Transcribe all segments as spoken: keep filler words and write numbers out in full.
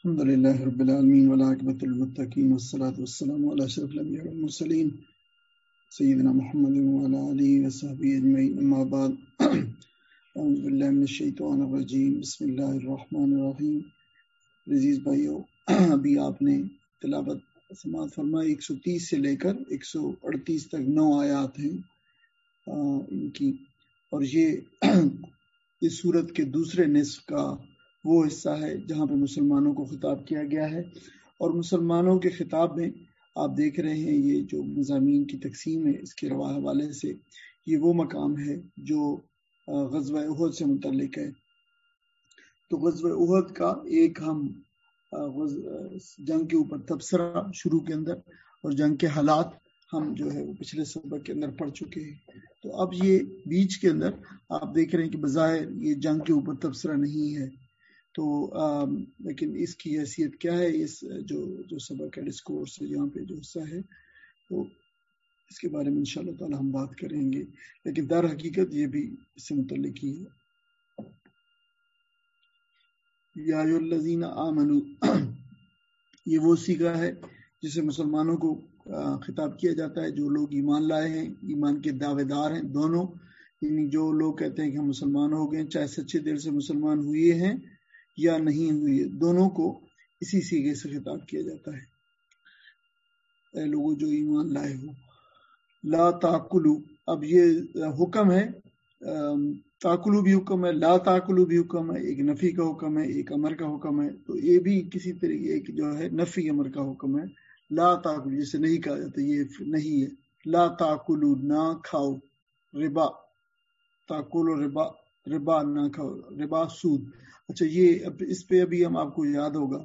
الحمد لله رب العالمين والعاقبة للمتقين والصلاة والسلام على أشرف الأنبياء والمرسلين سيدنا محمد وعلى آله وصحبه أجمعين أما بعد أعوذ بالله من الشیطان الرجیم بسم اللہ الرحمن الرحیم۔ عزیز بھائیو، ابھی آپ نے تلاوت سماعت فرمائی ایک سو تیس سے لے کر ایک سو اڑتیس تک نو آیات ہیں ان کی، اور یہ اس سورت کے دوسرے نصف کا وہ حصہ ہے جہاں پہ مسلمانوں کو خطاب کیا گیا ہے، اور مسلمانوں کے خطاب میں آپ دیکھ رہے ہیں یہ جو مضامین کی تقسیم ہے اس کے روا حوالے سے یہ وہ مقام ہے جو غزوہ احد سے متعلق ہے۔ تو غزوہ احد کا ایک ہم جنگ کے اوپر تبصرہ شروع کے اندر اور جنگ کے حالات ہم جو ہے وہ پچھلے سبق کے اندر پڑھ چکے ہیں۔ تو اب یہ بیچ کے اندر آپ دیکھ رہے ہیں کہ بظاہر یہ جنگ کے اوپر تبصرہ نہیں ہے، تو آ, لیکن اس کی حیثیت کیا ہے، اس جو جو سبق ہے ڈسکورس ہے یہاں پہ جو حصہ ہے، تو اس کے بارے میں انشاءاللہ تعالی ہم بات کریں گے، لیکن در حقیقت یہ بھی اس سے متعلق ہی ہے۔ یا ایھا الذین آمنوا، یہ وہ صیغہ ہے جسے مسلمانوں کو خطاب کیا جاتا ہے جو لوگ ایمان لائے ہیں، ایمان کے دعوے دار ہیں دونوں، یعنی جو لوگ کہتے ہیں کہ ہم مسلمان ہو گئے، چاہے سچے دل سے مسلمان ہوئے ہیں یا نہیں ہوئے، دونوں کو اسی صیغے سے خطاب کیا جاتا ہے۔ اے لوگوں جو ایمان لائے ہو، لا تاکلو، اب یہ حکم ہے، تاکلو بھی حکم ہے، لا تاکلو بھی حکم ہے، ایک نفی کا حکم ہے، ایک امر کا حکم ہے، تو یہ بھی کسی طریقے ایک جو ہے نفی امر کا حکم ہے۔ لا تاکلو جسے نہیں کہا جاتا، یہ نہیں ہے، لا تاکلو نہ کھاؤ، ربا، تاکلو ربا، ربا نہ کھاؤ، ربا سود۔ اچھا، یہ اس پہ ابھی ہم آپ کو یاد ہوگا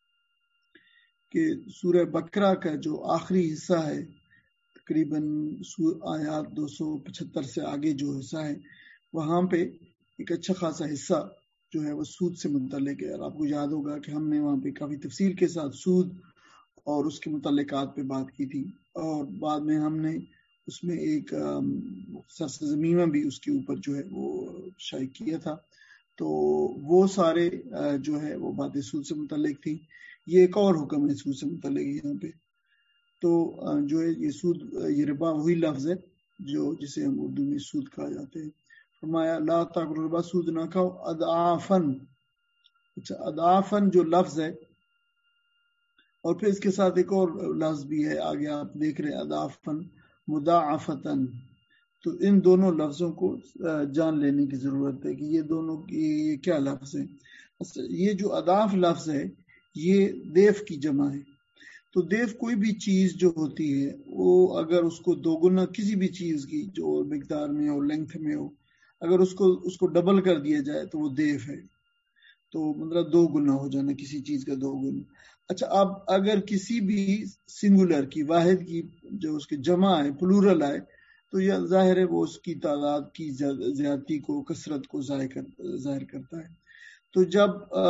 کہ سورہ بقرہ کا جو آخری حصہ ہے، تقریباً آیات دو سو پچہتر سے آگے جو حصہ ہے، وہاں پہ ایک اچھا خاصا حصہ جو ہے وہ سود سے متعلق ہے، اور آپ کو یاد ہوگا کہ ہم نے وہاں پہ کافی تفصیل کے ساتھ سود اور اس کے متعلقات پہ بات کی تھی، اور بعد میں ہم نے اس میں ایک سرزمینہ بھی اس کے اوپر جو ہے وہ شائع کیا تھا، تو وہ سارے جو ہے وہ باتیں سود سے متعلق تھیں۔ یہ ایک اور حکم ہے سود سے متعلق یہاں پہ، تو جو ہے یہ سود، یہ ربا وہی لفظ ہے جو جسے ہم اردو میں سود کہا جاتے ہیں۔ فرمایا لا تاکلوا ربا، سود نہ کھاؤ، اضعافاً، اچھا اضعافاً جو لفظ ہے، اور پھر اس کے ساتھ ایک اور لفظ بھی ہے آگے آپ دیکھ رہے ہیں، اضعافاً مضاعفتاً، تو ان دونوں لفظوں کو جان لینے کی ضرورت ہے کہ یہ دونوں یہ کیا لفظ ہیں۔ یہ جو اضعاف لفظ ہے یہ دیف کی جمع ہے، تو دیف کوئی بھی چیز جو ہوتی ہے وہ اگر اس کو دو گنا کسی بھی چیز کی جو مقدار میں ہو، لینتھ میں ہو، اگر اس کو اس کو ڈبل کر دیا جائے تو وہ دیف ہے، تو مطلب دو گنا ہو جانا کسی چیز کا دو گنا۔ اچھا، اب اگر کسی بھی سنگولر کی، واحد کی جو اس کے جمع ہے، پلورل آئے، تو یہ ظاہر ہے وہ اس کی تعداد کی زیادتی کو، کثرت کو ظاہر کرتا ہے۔ تو جب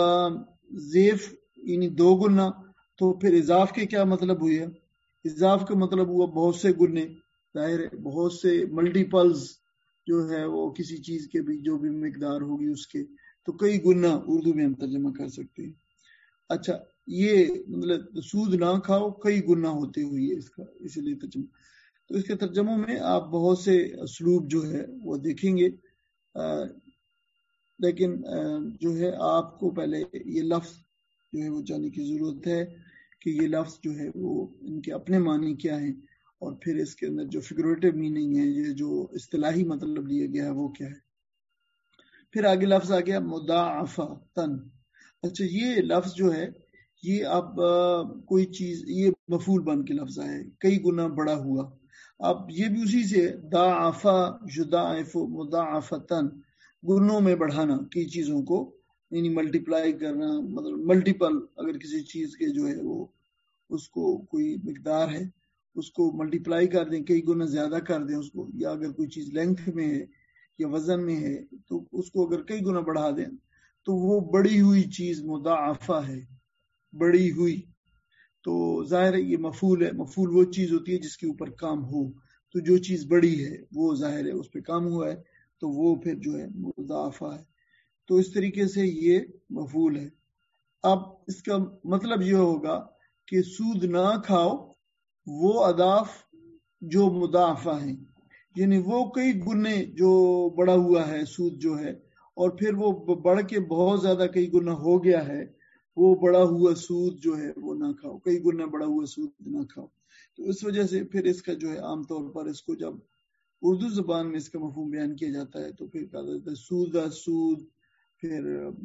زیف یعنی دو گنا، تو پھر اضاف کے کیا مطلب ہوئی ہے؟ اضاف کا مطلب ہوا بہت سے گنے، ظاہر ہے بہت سے ملٹیپلز جو ہے وہ کسی چیز کے بھی جو بھی مقدار ہوگی اس کے، تو کئی گنا اردو میں ہم ترجمہ کر سکتے ہیں۔ اچھا، یہ مطلب سود نہ کھاؤ کئی گنا ہوتے ہوئی ہے اس کا، اسی لیے ترجمہ۔ تو اس کے ترجموں میں آپ بہت سے اسلوب جو ہے وہ دیکھیں گے، لیکن جو ہے آپ کو پہلے یہ لفظ جو ہے وہ جاننے کی ضرورت ہے کہ یہ لفظ جو ہے وہ ان کے اپنے معنی کیا ہیں، اور پھر اس کے اندر جو فگریٹو میننگ ہے، یہ جو اصطلاحی مطلب لیا گیا ہے وہ کیا ہے۔ پھر آگے لفظ آ گیا مضاعفتاً۔ اچھا، یہ لفظ جو ہے یہ اب کوئی چیز، یہ مفعول بن کے لفظ آیا ہے، کئی گنا بڑا ہوا، اب یہ بھی اسی سے ضاعفا یضاعف مضاعفتاً، گنوں میں بڑھانا کئی چیزوں کو، یعنی ملٹیپلائی کرنا، مطلب ملٹیپل، اگر کسی چیز کے جو ہے وہ اس کو کوئی مقدار ہے اس کو ملٹیپلائی کر دیں، کئی گنا زیادہ کر دیں اس کو، یا اگر کوئی چیز لینتھ میں ہے یا وزن میں ہے تو اس کو اگر کئی گنا بڑھا دیں تو وہ بڑی ہوئی چیز مضاعفہ ہے، بڑی ہوئی۔ تو ظاہر ہے یہ مفعول ہے، مفعول وہ چیز ہوتی ہے جس کے اوپر کام ہو، تو جو چیز بڑی ہے وہ ظاہر ہے اس پہ کام ہوا ہے تو وہ پھر جو ہے مضاعفہ ہے، تو اس طریقے سے یہ مفعول ہے۔ اب اس کا مطلب یہ ہوگا کہ سود نہ کھاؤ وہ اضعاف جو مضاعفہ ہیں، یعنی وہ کئی گنے جو بڑا ہوا ہے سود جو ہے، اور پھر وہ بڑھ کے بہت زیادہ کئی گنا ہو گیا ہے، وہ بڑا ہوا سود جو ہے وہ نہ کھاؤ، کئی گنا بڑا ہوا سود نہ کھاؤ۔ تو اس وجہ سے پھر اس کا جو ہے عام طور پر اس کو جب اردو زبان میں اس کا مفہوم بیان کیا جاتا ہے تو پھر کہا جاتا ہے سود سود، پھر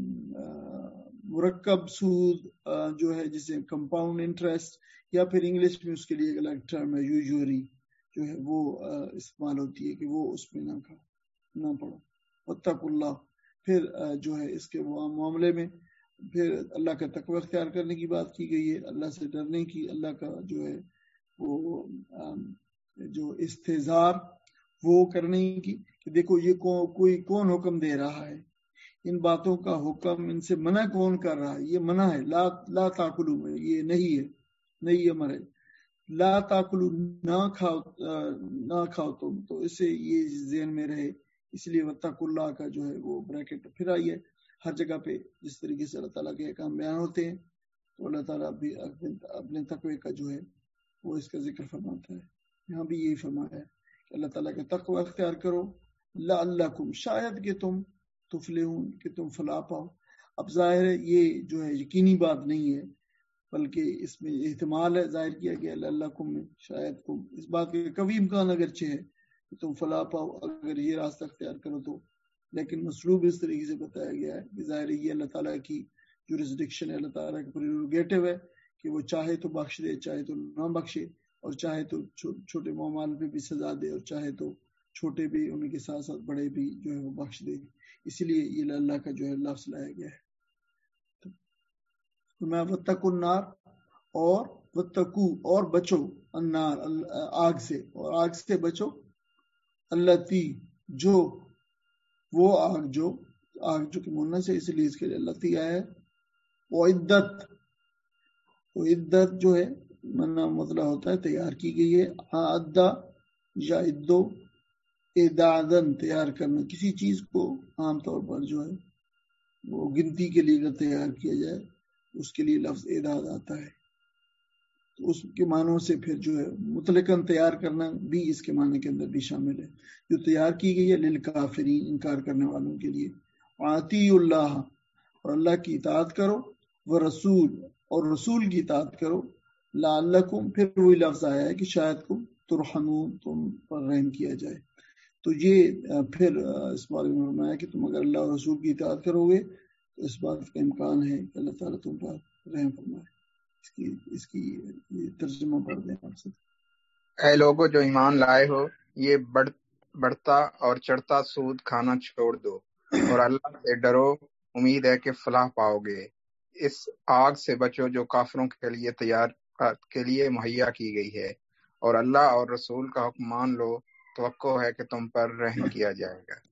مرکب سود جو ہے جسے کمپاؤنڈ انٹرسٹ، یا پھر انگلش میں اس کے لیے ایک الگ ٹرم ہے یوجوری جو ہے وہ استعمال ہوتی ہے کہ وہ اس میں نہ کھاؤ نہ پڑھو۔ واتقوا اللہ، پھر جو ہے اس کے معاملے میں پھر اللہ کا تقوی اختیار کرنے کی بات کی گئی ہے، اللہ سے ڈرنے کی، اللہ کا جو ہے وہ جو استحضار وہ کرنے کی کہ دیکھو یہ کوئی کون حکم دے رہا ہے، ان باتوں کا حکم ان سے منع کون کر رہا ہے، یہ منع ہے، لا لا تاکلوا میں یہ نہیں ہے، نہیں امر ہے، لا تاکلوا نہ کھاؤ نہ کھاؤ تم، تو اسے یہ ذہن میں رہے، اس لیے واتقوا اللہ کا جو ہے وہ بریکٹ پھر آئی ہے۔ ہر جگہ پہ جس طریقے سے اللہ تعالیٰ کے احکام بیان ہوتے ہیں تو اللہ تعالیٰ بھی اپنے تقوی کا جو ہے وہ اس کا ذکر فرماتا ہے، یہاں بھی یہی فرمایا ہے کہ اللہ تعالیٰ کا تقوی اختیار کرو، لعلکم شاید کہ تم تفلحون کہ تم فلاح پاؤ۔ اب ظاہر ہے یہ جو ہے یقینی بات نہیں ہے بلکہ اس میں احتمال ہے، ظاہر کیا گیا لعلکم میں شاید کم، اس بات کے قوی امکان اگرچہ ہے کہ تم فلاح پاؤ اگر یہ راستہ اختیار کرو تو، لیکن مسلوب اس طریقے سے بتایا گیا ہے کہ ظاہر یہ اللہ تعالیٰ کی جورسڈکشن ہے، اللہ تعالیٰ کا پریروگیٹو ہے کہ وہ چاہے تو بخش دے، چاہے تو نہ بخشے، اور چاہے تو چھوٹے معاملات پہ بھی سزا دے، اور چاہے تو چھوٹے بھی ان کے ساتھ ساتھ بڑے بھی جو ہے وہ بخش دے، اس لیے یہ اللہ کا جو ہے لفظ لایا گیا ہے۔ میں واتقوا النار اور واتقوا اور بچو النار آگ سے، اور آگ سے بچو التی جو وہ آگ جو آگ جو کہ مونس ہے اس لیے اس کے لیے التی آیا ہے، وہ عدت وہ عدت جو ہے منا مطلب ہوتا ہے تیار کی گئی ہے، عدہ یا عدو اعدادن تیار کرنا، کسی چیز کو عام طور پر جو ہے وہ گنتی کے لیے اگر تیار کیا جائے اس کے لیے لفظ اعداد آتا ہے، تو اس کے معنوں سے پھر جو ہے مطلقاً تیار کرنا بھی اس کے معنی کے اندر بھی شامل ہے، جو تیار کی گئی ہے للکافرین انکار کرنے والوں کے لیے۔ آتی اللہ اور اللہ کی اطاعت کرو، وہ رسول اور رسول کی اطاعت کرو، لعلکم پھر وہی لفظ آیا ہے کہ شاید تم ترحمون تم پر رحم کیا جائے، تو یہ پھر اس بارے میں فرمایا کہ تم اگر اللہ اور رسول کی اطاعت کرو گے تو اس بات کا امکان ہے کہ اللہ تعالیٰ تم پر رحم فرمائے۔ اس کی اس کی ترجمہ پڑھ دیں آپ سے۔ اے لوگو جو ایمان لائے ہو، یہ بڑھ بڑھتا اور چڑھتا سود کھانا چھوڑ دو اور اللہ سے ڈرو، امید ہے کہ فلاح پاؤ گے۔ اس آگ سے بچو جو کافروں کے لیے تیار کے لیے مہیا کی گئی ہے، اور اللہ اور رسول کا حکم مان لو، توقع ہے کہ تم پر رحم کیا جائے گا۔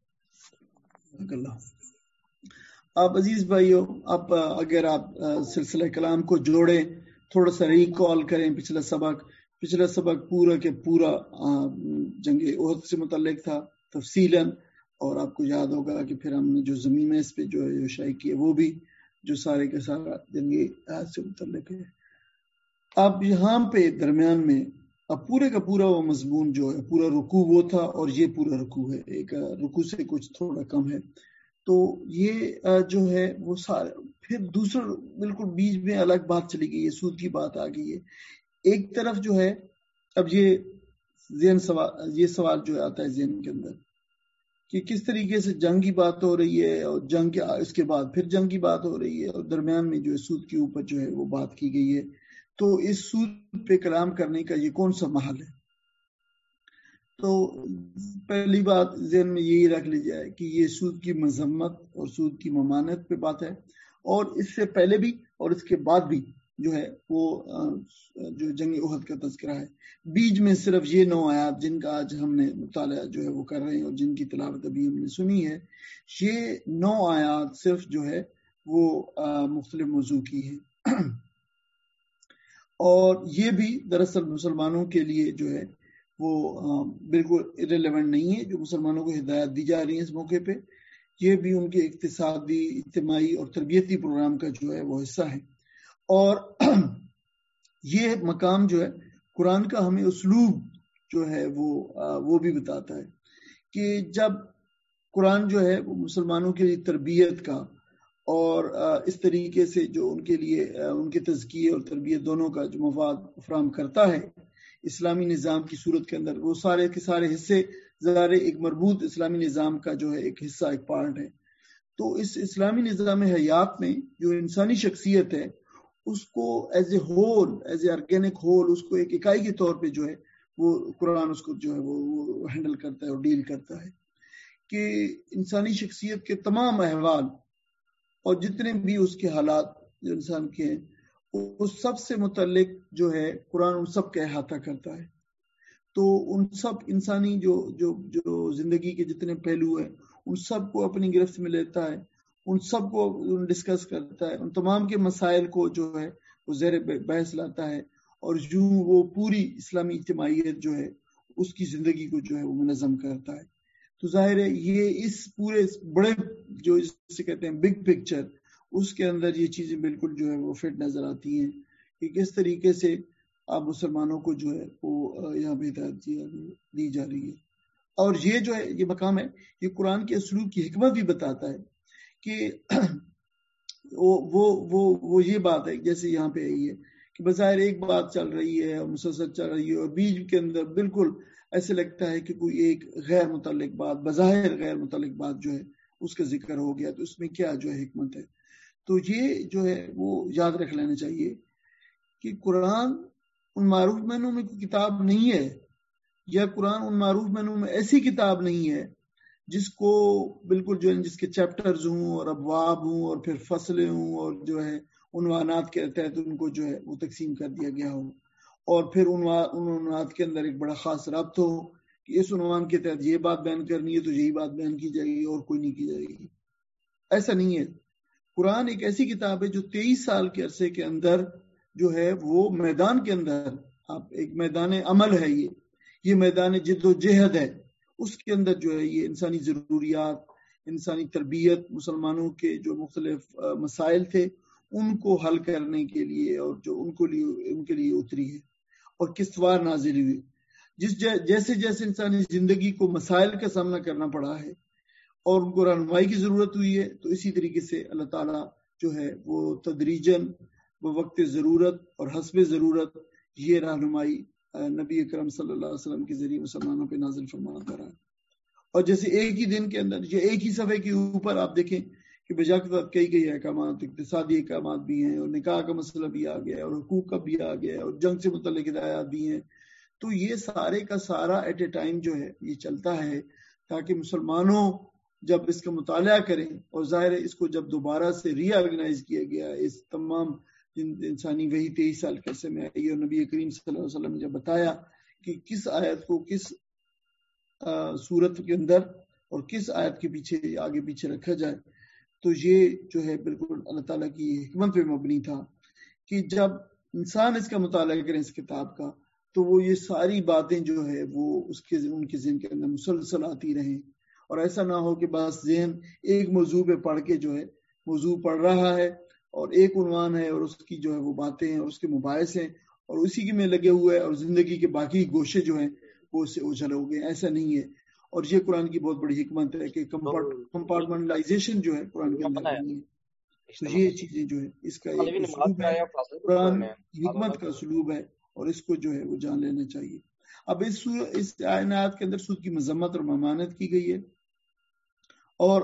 آپ عزیز بھائیو، آپ اگر آپ سلسلہ کلام کو جوڑیں، تھوڑا سا ریکال کریں پچھلا سبق پچھلا سبق پورا کے پورا جنگ احد سے متعلق تھا تفصیلاً، اور آپ کو یاد ہوگا کہ پھر ہم نے جو زمین اس پہ جو ہے شائع کی ہے وہ بھی جو سارے کے سارا جنگ احد سے متعلق ہے۔ اب یہاں پہ درمیان میں اب پورے کا پورا وہ مضمون جو ہے پورا رکوع وہ تھا، اور یہ پورا رکوع ہے، ایک رکوع سے کچھ تھوڑا کم ہے، تو یہ جو ہے وہ سارے پھر دوسرا بالکل بیچ میں الگ بات چلی گئی ہے، سود کی بات آ گئی ہے۔ ایک طرف جو ہے اب یہ ذہن سوال یہ سوال جو آتا ہے ذہن کے اندر کہ کس طریقے سے جنگ کی بات ہو رہی ہے، اور جنگ کے اس کے بعد پھر جنگ کی بات ہو رہی ہے، اور درمیان میں جو ہے سود کے اوپر جو ہے وہ بات کی گئی ہے، تو اس سود پہ کلام کرنے کا یہ کون سا محل ہے؟ تو پہلی بات ذہن میں یہی رکھ لی جائے کہ یہ سود کی مذمت اور سود کی ممانعت پہ بات ہے، اور اس سے پہلے بھی اور اس کے بعد بھی جو ہے وہ جو جنگ احد کا تذکرہ ہے۔ بیچ میں صرف یہ نو آیات جن کا آج ہم نے مطالعہ جو ہے وہ کر رہے ہیں اور جن کی تلاوت ابھی ہم نے سنی ہے، یہ نو آیات صرف جو ہے وہ مختلف موضوع کی ہے، اور یہ بھی دراصل مسلمانوں کے لیے جو ہے وہ بالکل ریلیونٹ نہیں ہے، جو مسلمانوں کو ہدایت دی جا رہی ہے اس موقع پہ یہ بھی ان کے اقتصادی، اجتماعی اور تربیتی پروگرام کا جو ہے وہ حصہ ہے. اور یہ مقام جو ہے قرآن کا ہمیں اسلوب جو ہے وہ وہ بھی بتاتا ہے کہ جب قرآن جو ہے وہ مسلمانوں کے لیے تربیت کا اور اس طریقے سے جو ان کے لیے ان کے تزکیے اور تربیت دونوں کا جو مواد فراہم کرتا ہے اسلامی نظام کی صورت کے اندر، وہ سارے کے سارے حصے ظاہر ایک مربوط اسلامی نظام کا جو ہے ایک حصہ، ایک پارٹ ہے. تو اس اسلامی نظام حیات میں جو انسانی شخصیت ہے اس کو as a whole, as a organic whole, اس کو ایک اکائی کے طور پہ جو ہے وہ قرآن اس کو جو ہے وہ ہینڈل کرتا ہے اور ڈیل کرتا ہے کہ انسانی شخصیت کے تمام احوال اور جتنے بھی اس کے حالات جو انسان کے ہیں اس سب سے متعلق جو ہے قرآن ان سب کا احاطہ کرتا ہے. تو ان سب انسانی جو جو جو زندگی کے جتنے پہلو ہیں ان سب کو اپنی گرفت میں لیتا ہے، ان سب کو ڈسکس کرتا ہے، ان تمام کے مسائل کو جو ہے وہ زیر بحث لاتا ہے، اور یوں وہ پوری اسلامی اجتماعیت جو ہے اس کی زندگی کو جو ہے وہ منظم کرتا ہے. تو ظاہر ہے یہ اس پورے بڑے جو جسے کہتے ہیں بگ پکچر، اس کے اندر یہ چیزیں بالکل جو ہے وہ فٹ نظر آتی ہیں کہ کس طریقے سے آپ مسلمانوں کو جو ہے وہ یہاں پہ ہدایت دی جا رہی ہے. اور یہ جو ہے یہ مقام ہے یہ قرآن کے اسلوب کی حکمت بھی بتاتا ہے کہ وہ وہ وہ وہ یہ بات ہے جیسے یہاں پہ ہے کہ بظاہر ایک بات چل رہی ہے اور مسلسل چل رہی ہے اور بیچ کے اندر بالکل ایسے لگتا ہے کہ کوئی ایک غیر متعلق بات، بظاہر غیر متعلق بات جو ہے اس کا ذکر ہو گیا، تو اس میں کیا جو ہے حکمت ہے. تو یہ جو ہے وہ یاد رکھ لینا چاہیے کہ قرآن ان معروف معنوں میں کوئی کتاب نہیں ہے، یا قرآن ان معروف معنوں میں ایسی کتاب نہیں ہے جس کو بالکل جو ہے جس کے چیپٹرز ہوں اور ابواب ہوں اور پھر فصلیں ہوں اور جو ہے عنوانات کے تحت ان کو جو ہے وہ تقسیم کر دیا گیا ہو، اور پھر ان عنوانات کے اندر ایک بڑا خاص ربط ہو کہ اس عنوان کے تحت یہ بات بیان کرنی ہے تو یہی بات بیان کی جائے گی اور کوئی نہیں کی جائے گی. ایسا نہیں ہے. قرآن ایک ایسی کتاب ہے جو تیئیس سال کے عرصے کے اندر جو ہے وہ میدان کے اندر، آپ ایک میدان عمل ہے، یہ یہ میدان جد و جہد ہے، اس کے اندر جو ہے یہ انسانی ضروریات، انسانی تربیت، مسلمانوں کے جو مختلف مسائل تھے ان کو حل کرنے کے لیے اور جو ان کو لیے ان کے لیے اتری ہے اور کستوار نازل ہوئی. جس جیسے جیسے انسانی زندگی کو مسائل کا سامنا کرنا پڑا ہے اور ان کو رہنمائی کی ضرورت ہوئی ہے، تو اسی طریقے سے اللہ تعالیٰ جو ہے وہ تدریجاً وہ وقت ضرورت اور حسب ضرورت یہ رہنمائی نبی اکرم صلی اللہ علیہ وسلم کے ذریعے مسلمانوں پہ نازل فرماتا رہا. اور جیسے ایک ہی دن کے اندر یہ ایک ہی صفحے کے اوپر آپ دیکھیں کہ بجا کے ساتھ کئی کئی احکامات، اقتصادی احکامات بھی ہیں اور نکاح کا مسئلہ بھی آ گیا اور حقوق کا بھی آ گیا اور جنگ سے متعلق ہدایات بھی ہیں. تو یہ سارے کا سارا ایٹ اے ٹائم جو ہے یہ چلتا ہے تاکہ مسلمانوں جب اس کا مطالعہ کریں، اور ظاہر ہے اس کو جب دوبارہ سے ری آرگنائز کیا گیا اس تمام انسانی وہی تیئیس سال کے عرصے میں آئی، اور نبی کریم صلی اللہ علیہ وسلم نے جب بتایا کہ کس آیت کو کس صورت کے اندر اور کس آیت کے پیچھے آگے پیچھے رکھا جائے، تو یہ جو ہے بالکل اللہ تعالیٰ کی حکمت پہ مبنی تھا کہ جب انسان اس کا مطالعہ کریں اس کتاب کا تو وہ یہ ساری باتیں جو ہے وہ اس کے ان کے ذہن کے اندر مسلسل آتی رہیں، اور ایسا نہ ہو کہ بس ذہن ایک موضوع پہ پڑھ کے جو ہے موضوع پڑھ رہا ہے اور ایک عنوان ہے اور اس کی جو ہے وہ باتیں ہیں اور اس کے مباحث ہیں اور اسی کی میں لگے ہوئے ہے اور زندگی کے باقی گوشے جو ہیں وہ اس سے اوجھل ہو گئے. ایسا نہیں ہے. اور یہ قرآن کی بہت بڑی حکمت ہے کہ کمپارٹمنٹائزیشن جو ہے قرآن کے اندر نہیں ہے. تو یہ چیزیں جو ہے اس کا ایک اسلوب ہے، قرآن حکمت کا اسلوب ہے اور اس کو جو ہے وہ جان لینا چاہیے. اب اس اس آیات کے اندر سود کی مذمت اور ممانعت کی گئی ہے، اور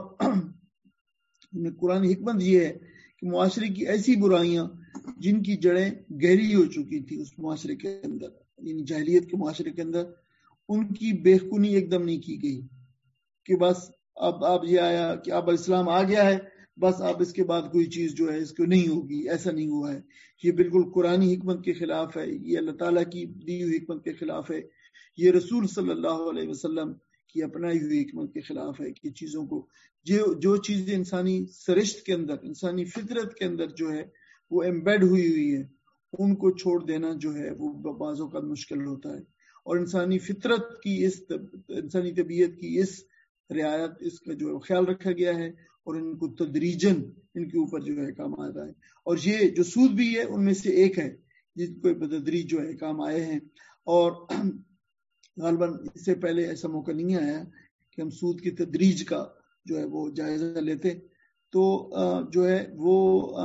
قرآن حکمت یہ ہے کہ معاشرے کی ایسی برائیاں جن کی جڑیں گہری ہو چکی تھی اس معاشرے کے اندر، یعنی جاہلیت کے معاشرے کے اندر، ان کی بے خونی ایک دم نہیں کی گئی کہ بس اب اب یہ آیا کہ اب اسلام آ گیا ہے بس اب اس کے بعد کوئی چیز جو ہے اس کو نہیں ہوگی. ایسا نہیں ہوا ہے. یہ بالکل قرآنی حکمت کے خلاف ہے، یہ اللہ تعالیٰ کی دی ہوئی حکمت کے خلاف ہے، یہ رسول صلی اللہ علیہ وسلم کی اپنائی ہوئی حکمت کے خلاف ہے کہ چیزوں کو جو جو چیزیں انسانی سرشت کے اندر، انسانی فطرت کے اندر جو ہے وہ ایمبیڈ ہوئی ہوئی ہے، ان کو چھوڑ دینا جو ہے وہ بعض اوقات مشکل ہوتا ہے. اور انسانی فطرت کی اس انسانی طبیعت کی اس رعایت اس کا جو خیال رکھا گیا ہے اور ان کو تدریجن ان کے اوپر جو ہے کام آ رہا ہے. اور یہ جو سود بھی ہے ان میں سے ایک ہے جن کو بتدریج جو ہے کام آئے ہیں. اور غالباً اس سے پہلے ایسا موقع نہیں آیا کہ ہم سود کی تدریج کا جو ہے وہ جائزہ لیتے. تو جو ہے وہ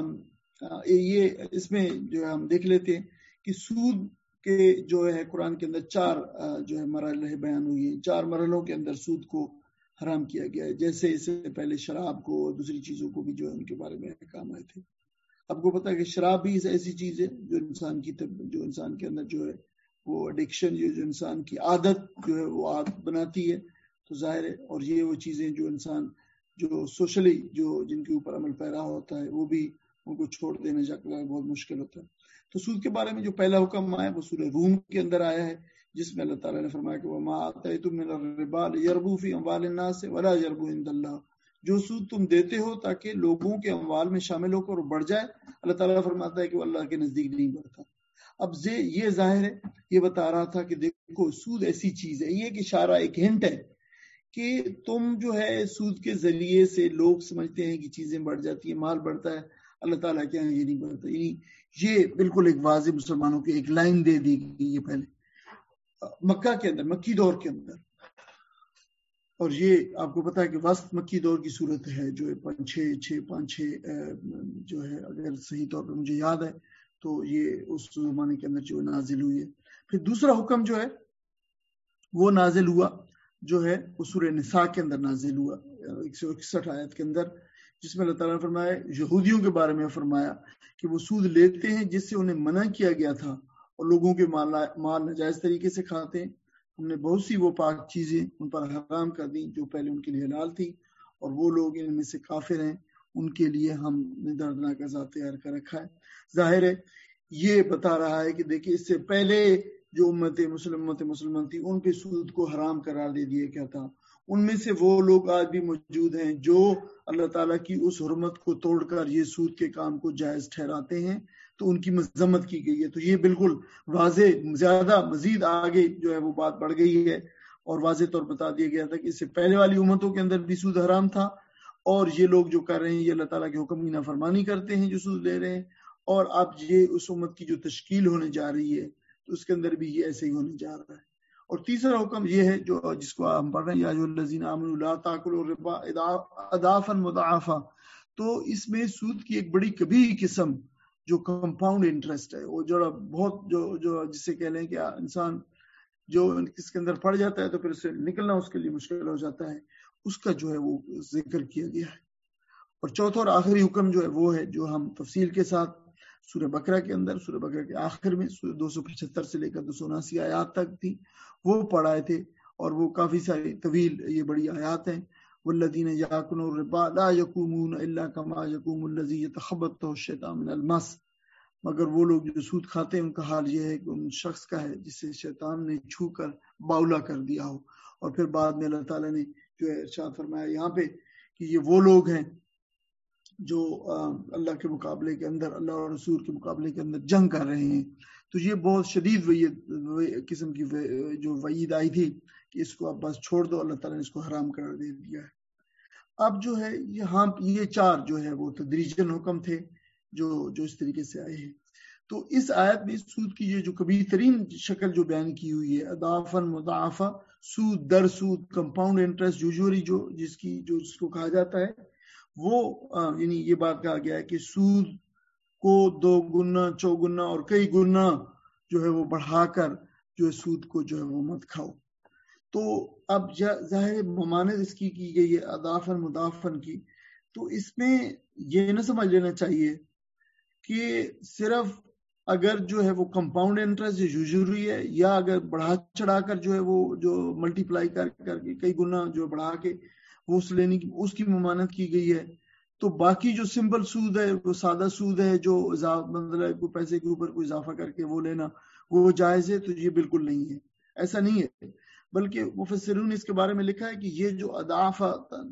یہ اس میں جو ہے ہم دیکھ لیتے ہیں کہ سود کے جو ہے قرآن کے اندر چار جو ہے مرحلے بیان ہوئی ہیں. چار مرحلوں کے اندر سود کو حرام کیا گیا ہے. جیسے اس سے پہلے شراب کو اور دوسری چیزوں کو بھی جو ہے ان کے بارے میں کام آئے تھے. آپ کو پتا ہے کہ شراب بھی ایسی چیز ہے جو انسان کی جو انسان کے اندر جو ہے وہ ایڈکشن جو انسان کی عادت جو ہے وہ عادت بناتی ہے. تو ظاہر ہے اور یہ وہ چیزیں جو انسان جو سوشلی جو جن کے اوپر عمل پیرا ہوتا ہے وہ بھی ان کو چھوڑ دینا جا کر بہت مشکل ہوتا ہے. تو سود کے بارے میں جو پہلا حکم آیا وہ سورہ روم کے اندر آیا ہے جس میں اللہ تعالیٰ نے فرمایا کہ وَمَا آتَيْتُم مِّنَ الرِّبَا لِيَرْبُوا فِي أَمْوَالِ النَّاسِ وَلَا يَرْبُوا عِندَ اللَّهِ. جو سود تم دیتے ہو تاکہ لوگوں کے اموال میں شامل ہو کر بڑھ جائے, اللہ تعالیٰ فرماتا ہے کہ وہ اللہ کے نزدیک نہیں بڑھتا. اب یہ ظاہر ہے یہ بتا رہا تھا کہ دیکھو سود ایسی چیز ہے, یہ ایک اشارہ ایک ہنٹ ہے کہ تم جو ہے سود کے ذریعے سے لوگ سمجھتے ہیں کہ چیزیں بڑھ جاتی ہیں, مال بڑھتا ہے, اللہ تعالیٰ کیا یہ نہیں بڑھتا. یعنی یہ بالکل ایک واضح مسلمانوں کی ایک لائن دے دی گئی یہ پہلے مکہ کے اندر, مکی دور کے اندر. اور یہ آپ کو پتا ہے کہ وسط مکی دور کی صورت ہے جو پانچ چھ چھ پانچ چھ جو ہے اگر صحیح طور پر مجھے یاد ہے تو یہ اس زمانے کے اندر جو نازل ہوئی ہے. پھر دوسرا حکم جو ہے وہ نازل ہوا جو ہے وہ سورہ نساء کے اندر نازل ہوا ایک سو اکسٹھ آیت کے اندر, جس میں اللہ تعالیٰ نے فرمایا یہودیوں کے بارے میں فرمایا کہ وہ سود لیتے ہیں جس سے انہیں منع کیا گیا تھا اور لوگوں کے مال مال ناجائز طریقے سے کھاتے ہیں. ہم نے بہت سی وہ پاک چیزیں ان پر حرام کر دی جو پہلے ان کے لیے حلال تھی, اور وہ لوگ ان میں سے کافر ہیں ان کے لیے ہم نے دردناک عذاب تیار کر رکھا ہے. ظاہر ہے یہ بتا رہا ہے کہ دیکھیں اس سے پہلے جو امت مسلم امت مسلمان تھی ان پہ سود کو حرام قرار دے دیا کیا تھا. ان میں سے وہ لوگ آج بھی موجود ہیں جو اللہ تعالیٰ کی اس حرمت کو توڑ کر یہ سود کے کام کو جائز ٹھہراتے ہیں, تو ان کی مذمت کی گئی ہے. تو یہ بالکل واضح زیادہ مزید آگے جو ہے وہ بات بڑھ گئی ہے اور واضح طور بتا دیا گیا تھا کہ اس سے پہلے والی امتوں کے اندر بھی سود حرام تھا, اور یہ لوگ جو کر رہے ہیں یہ اللہ تعالیٰ کے حکم کی نافرمانی کرتے ہیں جو سود لے رہے ہیں. اور اب یہ اس امت کی جو تشکیل ہونے جا رہی ہے تو اس کے اندر بھی یہ ایسے ہی ہونے جا رہا ہے. اور تیسرا حکم یہ ہے جو جس کو ہم پڑھ رہے ہیں یا ایھا الذین آمنوا لا تاکلوا الربا اضعافا مضاعفا. تو اس میں سود کی ایک بڑی کبیری قسم جو کمپاؤنڈ انٹرسٹ ہے, وہ جو بہت جو جو جسے کہہ لیں کہ انسان جو اس کے اندر پڑ جاتا ہے تو پھر اس سے نکلنا اس کے لیے مشکل ہو جاتا ہے, اس کا جو ہے وہ ذکر کیا گیا ہے. اور چوتھا اور آخری حکم جو ہے وہ ہے جو ہم تفصیل کے ساتھ سورہ بقرہ کے اندر سورہ بقرہ کے آخر میں دو سو پچہتر سے لے کر دو سو اناسی آیات تک تھی وہ پڑھائے تھے, اور وہ کافی ساری طویل یہ بڑی آیات ہیں. والذین یاکلون الربا لا یقومون الا کما یقوم الذی یتخبطہ الشیطان من المس. مگر وہ لوگ جو سود کھاتے ہیں ان کا حال یہ ہے کہ ان شخص کا ہے جسے شیطان نے چھو کر باولا کر دیا ہو. اور پھر بعد میں اللہ تعالیٰ نے جو ہے ارشاد فرمایا یہاں پہ کہ یہ وہ لوگ ہیں جو اللہ کے مقابلے کے اندر اللہ اور رسول کے مقابلے کے اندر جنگ کر رہے ہیں. تو یہ بہت شدید وعید قسم کی جو وعید آئی تھی کہ اس کو اب بس چھوڑ دو, اللہ تعالیٰ نے اس کو حرام قرار دے دیا ہے. اب جو ہے یہاں یہ چار جو ہے وہ تدریجن حکم تھے جو جو اس طریقے سے آئے ہیں. تو اس آیت میں سود کی یہ جو کبیر ترین شکل جو بیان کی ہوئی ہے اضعافا مضاعفا, سود در سود, کمپاؤنڈ انٹرسٹ یوزولی جو جس کی جو جس کو کہا جاتا ہے وہ یعنی یہ بات کہا گیا ہے کہ سود کو دو گنا چوگنا اور کئی گنا جو ہے وہ بڑھا کر جو ہے سود کو جو ہے وہ مت کھاؤ. تو اب ظاہر ممانعت اس کی کی گئی ہے اضعافا مضاعفا کی. تو اس میں یہ نہ سمجھ لینا چاہیے کہ صرف اگر جو ہے وہ کمپاؤنڈ انٹرسٹ یوزولی ہے یا اگر بڑھا چڑھا کر جو ہے وہ جو ملٹی پلائی کر کر کے کئی گنا جو بڑھا کے وہ اس لینے کی اس کی ممانعت کی گئی ہے, تو باقی جو سمپل سود ہے وہ سادہ سود ہے جو مطلب پیسے کے اوپر کوئی اضافہ کر کے وہ لینا وہ جائز ہے. تو یہ بالکل نہیں ہے, ایسا نہیں ہے. بلکہ مفسرون نے اس کے بارے میں لکھا ہے کہ یہ جو اضعاف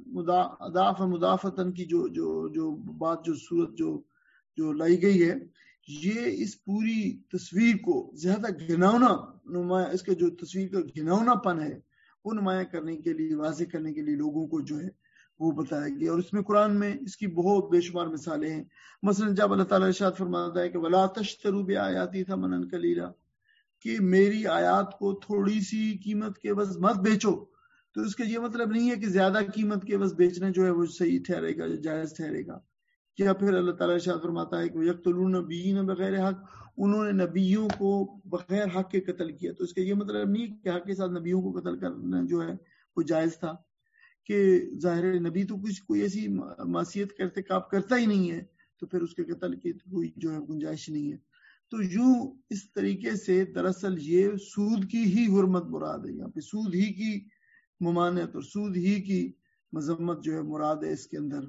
اضعاف مضاعفتن کی جو جو جو بات جو صورت جو جو لائی گئی ہے یہ اس پوری تصویر کو زیادہ گھناؤنا نمایاں اس کے جو تصویر کا گھناؤنا پن ہے وہ نمایاں کرنے کے لیے، واضح کرنے کے لیے لوگوں کو جو ہے وہ بتایا گیا. اور اس میں قرآن میں اس کی بہت بے شمار مثالیں ہیں. مثلا جب اللہ تعالیٰ ارشاد فرماتا ہے کہ وَلَا تَشْتَرُوا بِآيَاتِي ثَمَنًا قَلِيلًا، کہ میری آیات کو تھوڑی سی قیمت کے عوض مت بیچو، تو اس کا یہ مطلب نہیں ہے کہ زیادہ قیمت کے عوض بیچنا جو ہے وہ صحیح ٹھہرے گا، جائز ٹھہرے گا. کیا پھر اللہ تعالیٰ ارشاد فرماتا ہے کہ یقتلون نبیین بغیر حق، انہوں نے نبیوں کو بغیر حق کے قتل کیا. تو اس کا یہ مطلب نہیں کہ حق کے ساتھ نبیوں کو قتل کرنا جو ہے وہ جائز تھا، کہ ظاہر نبی تو کچھ کوئی ایسی معصیت کا ارتکاب کرتا ہی نہیں ہے، تو پھر اس کے قتل کی کوئی جو ہے گنجائش نہیں ہے. تو یوں اس طریقے سے دراصل یہ سود کی ہی حرمت مراد ہے، یہاں پہ سود ہی کی ممانعت اور سود ہی کی مذمت جو ہے مراد ہے اس کے اندر.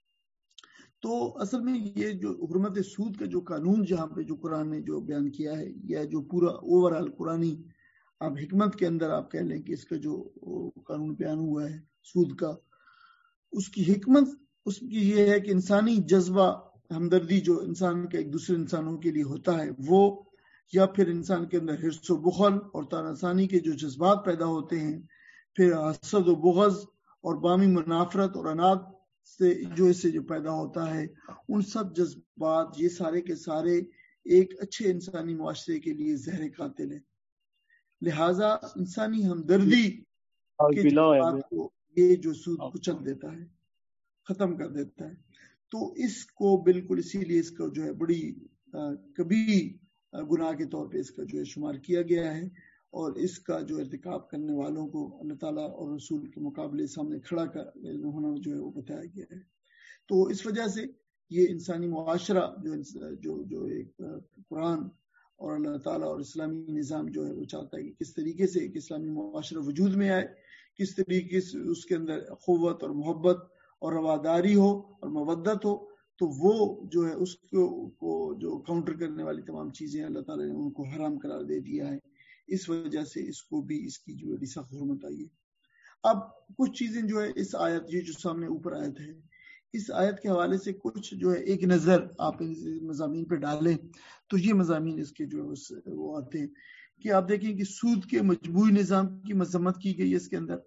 تو اصل میں یہ جو حرمت سود کا جو قانون جہاں پہ جو قرآن نے جو بیان کیا ہے، یا جو پورا اوور آل قرآنی آپ حکمت کے اندر آپ کہہ لیں کہ اس کا جو قانون بیان ہوا ہے سود کا، اس کی حکمت اس کی یہ ہے کہ انسانی جذبہ ہمدردی جو انسان کا ایک دوسرے انسانوں کے لیے ہوتا ہے وہ، یا پھر انسان کے اندر حرص و بخل اور تاناسانی کے جو جذبات پیدا ہوتے ہیں، پھر حسد و بغض اور بامی منافرت اور اناد سے جو اس سے جو پیدا ہوتا ہے، ان سب جذبات یہ سارے کے سارے ایک اچھے انسانی معاشرے کے لیے زہر قاتل ہیں. لہٰذا انسانی ہمدردی کے جذبات کو یہ جو سود کچل دیتا ہے، ختم کر دیتا ہے. تو اس کو بالکل اسی لیے اس کا جو ہے بڑی کبھی گناہ کے طور پہ اس کا جو ہے شمار کیا گیا ہے، اور اس کا جو ارتکاب کرنے والوں کو اللہ تعالیٰ اور رسول کے مقابلے سامنے کھڑا کر ہونا جو ہے وہ بتایا گیا ہے. تو اس وجہ سے یہ انسانی معاشرہ جو جو جو ایک قرآن اور اللہ تعالیٰ اور اسلامی نظام جو ہے وہ چاہتا ہے کہ کس طریقے سے ایک اسلامی معاشرہ وجود میں آئے، کس طریقے سے اس کے اندر اخوت اور محبت اور رواداری ہو اور مودت ہو، تو وہ جو ہے اس کو جو کاؤنٹر کرنے والی تمام چیزیں اللہ تعالیٰ نے ان کو حرام قرار دے دیا ہے. اس وجہ سے اس کو بھی اس کی جو ہے سخت حرمت آئی ہے. اب کچھ چیزیں جو ہے اس آیت یہ جو سامنے اوپر آیت ہے، اس آیت کے حوالے سے کچھ جو ہے ایک نظر آپ مضامین پہ ڈالیں تو یہ مضامین اس کے جو ہے وہ آتے ہیں کہ آپ دیکھیں کہ سود کے مجموعی نظام کی مذمت کی گئی ہے اس کے اندر.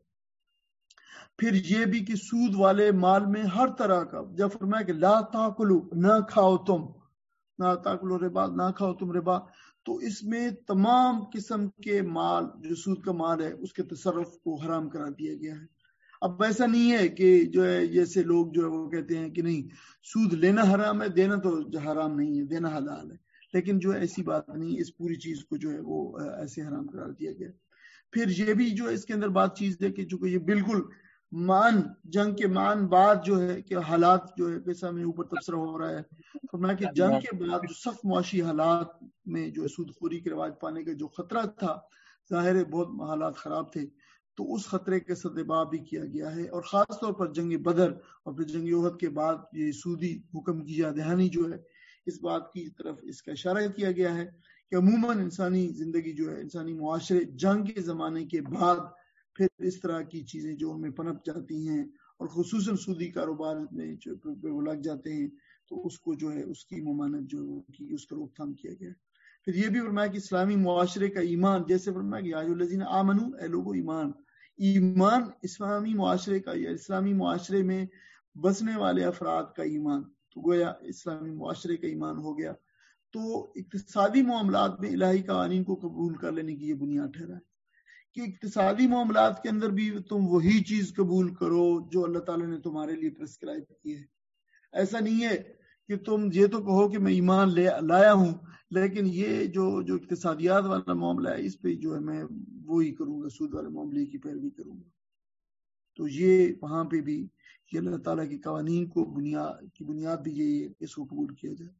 پھر یہ بھی کہ سود والے مال میں ہر طرح کا، جب فرمایا کہ لا تاکلو، نہ کھاؤ تم، نہ تاکلو ربا، نہ کھاؤ تم ربا، تو اس میں تمام قسم کے مال جو سود کا مال ہے اس کے تصرف کو حرام قرار دیا گیا ہے. اب ایسا نہیں ہے کہ جو ہے جیسے لوگ جو ہے وہ کہتے ہیں کہ نہیں سود لینا حرام ہے، دینا تو حرام نہیں ہے، دینا حلال ہے، لیکن جو ایسی بات نہیں، اس پوری چیز کو جو ہے وہ ایسے حرام قرار دیا گیا. پھر یہ بھی جو اس کے اندر بات چیز ہے کہ چونکہ یہ بالکل مان جنگ کے مان بعد جو ہے کہ حالات جو ہے پیسہ میں اوپر تبصرہ ہو رہا ہے، فرمایا کہ جنگ کے بعد جو سخت معاشی حالات میں جو سود خوری کے رواج پانے کا جو خطرہ تھا، ظاہر ہے بہت حالات خراب تھے، تو اس خطرے کے سدباب بھی کیا گیا ہے. اور خاص طور پر جنگ بدر اور پھر جنگ احد کے بعد یہ سودی حکم کی یاد دہانی جو ہے، اس بات کی طرف اس کا اشارہ کیا گیا ہے کہ عموماً انسانی زندگی جو ہے، انسانی معاشرے جنگ کے زمانے کے بعد پھر اس طرح کی چیزیں جو ان میں پنپ جاتی ہیں اور خصوصاً سودی کاروبار میں جو وہ لگ جاتے ہیں، تو اس کو جو ہے اس کی ممانعت جو کی اس کا روک تھام کیا گیا ہے. پھر یہ بھی فرمایا کہ اسلامی معاشرے کا ایمان، جیسے فرمایا کہ یا ایھا الذین آمنوا، اے لوگو ایمان، ایمان اسلامی معاشرے کا یا اسلامی معاشرے میں بسنے والے افراد کا ایمان، تو گویا اسلامی معاشرے کا ایمان ہو گیا. تو اقتصادی معاملات میں الہی قوانین کو قبول کر لینے کی یہ بنیاد ٹھہرا ہے کہ اقتصادی معاملات کے اندر بھی تم وہی چیز قبول کرو جو اللہ تعالیٰ نے تمہارے لیے پرسکرائب کی ہے. ایسا نہیں ہے کہ تم یہ تو کہو کہ میں ایمان لے لایا ہوں، لیکن یہ جو جو اقتصادیات والا معاملہ ہے اس پہ جو ہے میں وہی کروں گا، سود والے معاملے کی پیروی کروں گا. تو یہ وہاں پہ بھی یہ اللہ تعالیٰ کے قوانین کو بنیاد کی بنیاد بھی یہی ہے کہ اس کو قبول کیا جائے.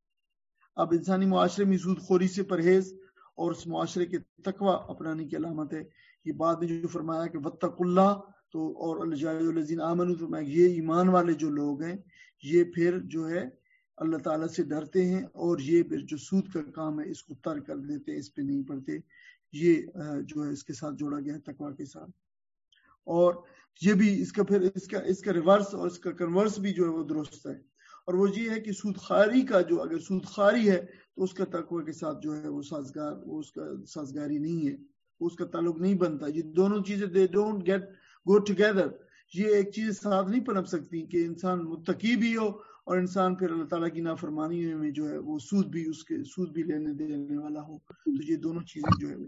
اب انسانی معاشرے میں سود خوری سے پرہیز اور اس معاشرے کے تقوی اپنانے کی علامت ہے. یہ بات نے جو فرمایا کہ واتقوا اللہ، تو اور الذین آمنوا، تو میں یہ ایمان والے جو لوگ ہیں یہ پھر جو ہے اللہ تعالیٰ سے ڈرتے ہیں، اور یہ پھر جو سود کا کام ہے اس کو ترک کر دیتے ہیں، اس پہ نہیں پڑتے. یہ جو ہے اس کے ساتھ جوڑا گیا ہے تقوی کے ساتھ. اور یہ بھی اس کا پھر اس کا اس کا ریورس اور اس کا کنورس بھی جو ہے وہ درست ہے، اور وہ یہ ہے کہ سود خاری کا جو اگر سود خاری ہے تو اس کا تقوی کے ساتھ جو ہے وہ سازگار وہ اس کا سازگاری نہیں ہے. اس کا تعلق نہیں بنتا. یہ دونوں چیزیں they don't get go together. یہ ایک چیز ساتھ نہیں پنپ سکتی کہ انسان متقی بھی ہو اور انسان پھر اللہ تعالیٰ کی نافرمانی میں جو ہے وہ سود بھی اس کے سود بھی لینے دینے والا ہو. تو یہ دونوں چیزیں جو ہے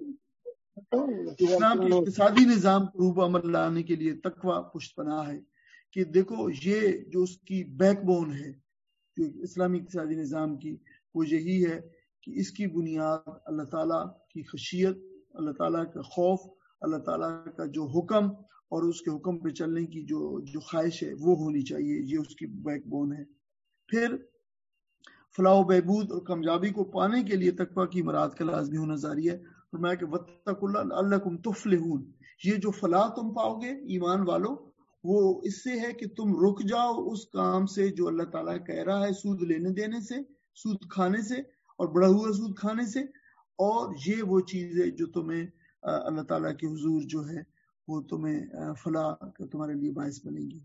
اسلام کے اقتصادی نظام کو روپ عمل لانے کے لیے تقوی پشت پناہ ہے. کہ دیکھو یہ جو اس کی بیک بون ہے جو اسلامی اقتصادی نظام کی، وہ یہی ہے کہ اس کی بنیاد اللہ تعالیٰ کی خشیت، اللہ تعالیٰ کا خوف، اللہ تعالیٰ کا جو حکم اور اس کے حکم پہ چلنے کی جو جو خواہش ہے وہ ہونی چاہیے. یہ اس کی بیک بون ہے. پھر فلاح و بہبود اور کامیابی کو پانے کے لیے تقوی کی مراد کا لازمی ہونا ضروری ہے. فرمایا کہ واتقوا اللہ لعلکم تفلحون. یہ جو فلاح تم پاؤ گے ایمان والو، وہ اس سے ہے کہ تم رک جاؤ اس کام سے جو اللہ تعالیٰ کہہ رہا ہے، سود لینے دینے سے، سود کھانے سے اور بڑا ہوا سود کھانے سے. اور یہ وہ چیزیں جو تمہیں اللہ تعالیٰ کے حضور جو ہے وہ تمہیں فلاح تمہارے لیے باعث بنے گی.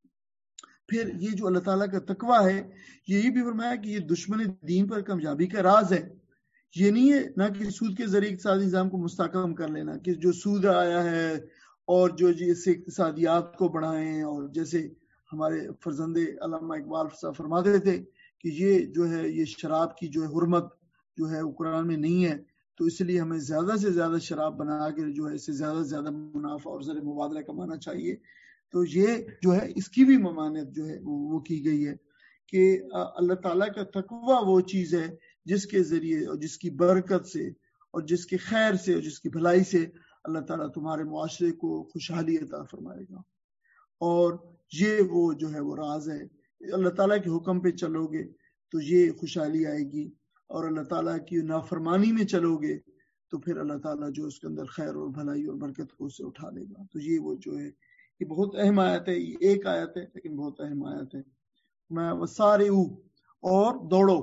پھر یہ جو اللہ تعالیٰ کا تقوی ہے، یہی بھی فرمایا کہ یہ دشمن دین پر کامیابی کا راز ہے. یہ نہیں ہے نہ کہ سود کے ذریعے اقتصادی نظام کو مستحکم کر لینا، کہ جو سود آیا ہے اور جو اس سے اقتصادیات کو بڑھائیں. اور جیسے ہمارے فرزند علامہ اقبال صاحب فرماتے تھے کہ یہ جو ہے یہ شراب کی جو ہے حرمت جو ہے وہ قرآن میں نہیں ہے، تو اس لیے ہمیں زیادہ سے زیادہ شراب بنا کے جو ہے اس سے زیادہ سے زیادہ منافع اور زر مبادلہ کمانا چاہیے. تو یہ جو ہے اس کی بھی ممانعت جو ہے وہ کی گئی ہے کہ اللہ تعالیٰ کا تقوی وہ چیز ہے جس کے ذریعے اور جس کی برکت سے اور جس کے خیر سے اور جس کی بھلائی سے اللہ تعالیٰ تمہارے معاشرے کو خوشحالی عطا فرمائے گا. اور یہ وہ جو ہے وہ راز ہے. اللہ تعالیٰ کے حکم پہ چلو گے تو یہ خوشحالی آئے گی، اور اللہ تعالیٰ کی نافرمانی میں چلو گے تو پھر اللہ تعالیٰ جو اس کے اندر خیر اور بھلائی اور برکت کو اس سے اٹھا لے گا. تو یہ وہ جو ہے یہ بہت اہم آیت ہے. یہ ایک آیت ہے لیکن بہت اہم آیت ہے. میں وسارعوا اور دوڑو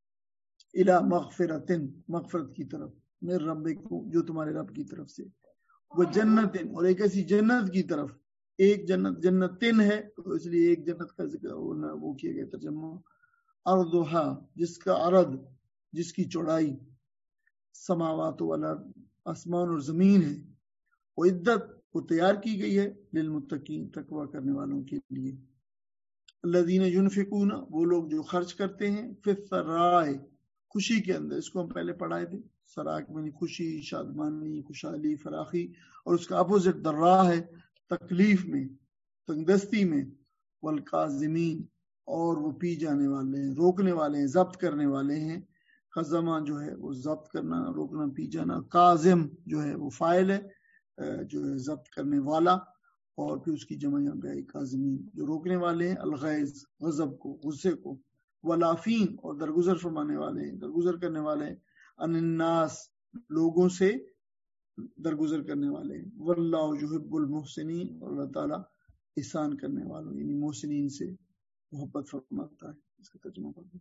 الی مغفرۃ مغفرت کی طرف، میرے رب کو جو تمہارے رب کی طرف سے، وہ جنت اور ایک ایسی جنت کی طرف. ایک جنت جنتن ہے تو اس لیے ایک جنت کا ذکر وہ کیا گیا ترجمہ. ارضھا جس کا عرض، جس کی چوڑائی، سماوات والارض آسمان اور زمین ہے، وہ عدت وہ تیار کی گئی ہے للمتقین تقوی کرنے والوں کے لیے. الذین ینفقون وہ لوگ جو خرچ کرتے ہیں فی السراء خوشی کے اندر. اس کو ہم پہلے پڑھائے تھے. سراء کے معنی خوشی، شادمانی، خوشحالی، فراخی. اور اس کا اپوزٹ ضراء ہے تکلیف میں، تنگدستی میں. والکاظمین اور وہ پی جانے والے ہیں، روکنے والے ہیں، ضبط کرنے والے ہیں. قزمہ جو ہے وہ ضبط کرنا، روکنا، پی جانا. کاظم جو ہے وہ فاعل ہے جو ہے ضبط کرنے والا، اور پھر اس کی جمع یہاں پہ آئی کاظمین جو روکنے والے ہیں الغیظ غضب کو، غصے کو. والعافین اور درگزر فرمانے والے ہیں، درگزر کرنے والے ہیں. عن الناس لوگوں سے درگزر کرنے والے ہیں. واللہ یحب المحسنین اور اللہ تعالیٰ احسان کرنے والوں یعنی محسنین سے محبت فرماتا ہے. اس کا ترجمہ کر دیں.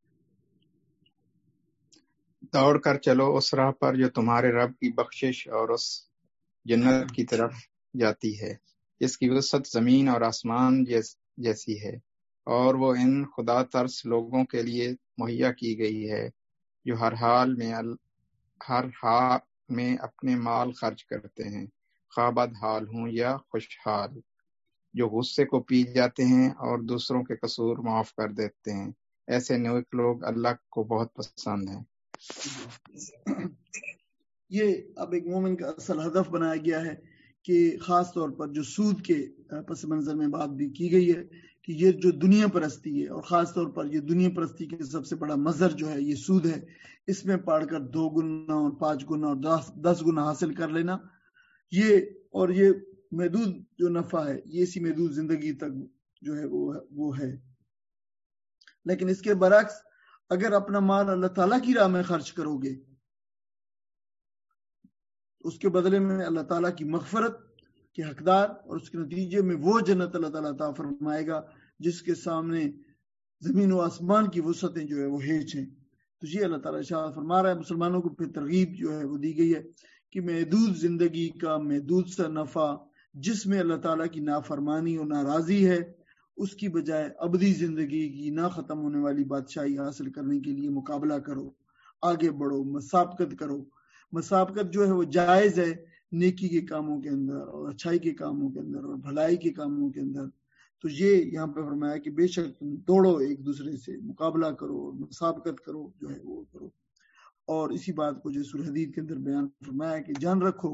دوڑ کر چلو اس راہ پر جو تمہارے رب کی بخشش اور اس جنت کی طرف جاتی ہے جس کی وسعت زمین اور آسمان جیس جیسی ہے، اور وہ ان خدا ترس لوگوں کے لیے مہیا کی گئی ہے جو ہر حال میں ال... ہر حال میں اپنے مال خرچ کرتے ہیں، خواہ بد حال ہوں یا خوشحال، جو غصے کو پی جاتے ہیں اور دوسروں کے قصور معاف کر دیتے ہیں. ایسے نیک لوگ اللہ کو بہت پسند ہیں. یہ اب ایک مومن کا اصل ہدف بنایا گیا ہے کہ خاص طور پر جو سود کے پس منظر میں بات بھی کی گئی ہے کہ یہ جو دنیا پرستی ہے، اور خاص طور پر یہ دنیا پرستی کے سب سے بڑا مظہر جو ہے یہ سود ہے. اس میں پڑھ کر دو گنا اور پانچ گنا اور دس دس گنا حاصل کر لینا، یہ اور یہ محدود جو نفع ہے یہ اسی محدود زندگی تک جو ہے وہ وہ ہے. لیکن اس کے برعکس اگر اپنا مال اللہ تعالیٰ کی راہ میں خرچ کرو گے، اس کے بدلے میں اللہ تعالیٰ کی مغفرت کے حقدار، اور اس کے نتیجے میں وہ جنت اللہ تعالیٰ عطا فرمائے گا جس کے سامنے زمین و آسمان کی وسعتیں جو ہے وہ ہیچ ہیں. تو یہ اللہ تعالیٰ ارشاد فرما رہا ہے. مسلمانوں کو پھر ترغیب جو ہے وہ دی گئی ہے کہ محدود زندگی کا محدود سا نفع جس میں اللہ تعالیٰ کی نافرمانی اور ناراضی ہے، اس کی بجائے ابدی زندگی کی نہ ختم ہونے والی بادشاہی حاصل کرنے کے لیے مقابلہ کرو، آگے بڑھو، مسابقت کرو. مسابقت جو ہے وہ جائز ہے نیکی کے کاموں کے اندر اور اچھائی کے کاموں کے اندر اور بھلائی کے کاموں کے اندر. تو یہ یہاں پہ فرمایا کہ بے شک تم دوڑو ایک دوسرے سے، مقابلہ کرو، مسابقت کرو، جو ہے وہ کرو. اور اسی بات کو جو سورہ حدید کے اندر بیان فرمایا کہ جان رکھو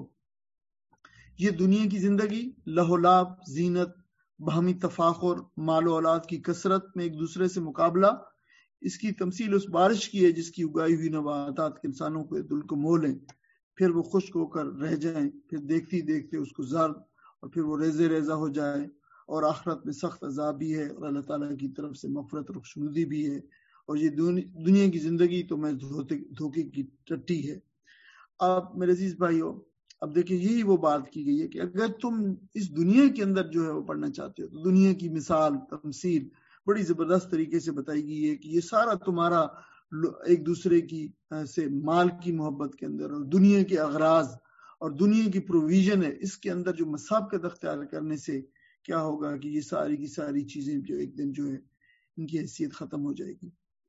یہ دنیا کی زندگی لہو لعب، زینت، باہمی تفاخر، مال و اولاد کی کثرت میں ایک دوسرے سے مقابلہ، اس کی تمثیل اس بارش کی ہے جس کی اگائی ہوئی نباتات کے انسانوں کو دل کو مو لیں، پھر وہ خشک ہو کر رہ جائیں، پھر دیکھتی دیکھتے اس کو زرد، اور پھر وہ ریزے ریزہ ہو جائے، اور آخرت میں سخت عذاب بھی ہے، اور اللہ تعالیٰ کی طرف سے مغفرت اور خوشنودی بھی ہے، اور یہ دنیا کی زندگی تو میں دھوکے کی ٹٹی ہے. اب میرے عزیز بھائیو، اب دیکھیں یہی وہ بات کی گئی ہے کہ اگر تم اس دنیا کے اندر جو ہے وہ پڑھنا چاہتے ہو تو دنیا کی مثال تمثیل بڑی زبردست طریقے سے بتائی گئی ہے کہ یہ سارا تمہارا ایک دوسرے کی سے مال کی محبت کے اندر اور دنیا کے اغراض اور دنیا کی پروویژن ہے، اس کے اندر جو مسابقت اختیار کرنے سے کیا ہوگا کہ یہ ساری کی ساری چیزیں جو ایک دن جو ہے ان کی حیثیت ختم ہو جائے گی،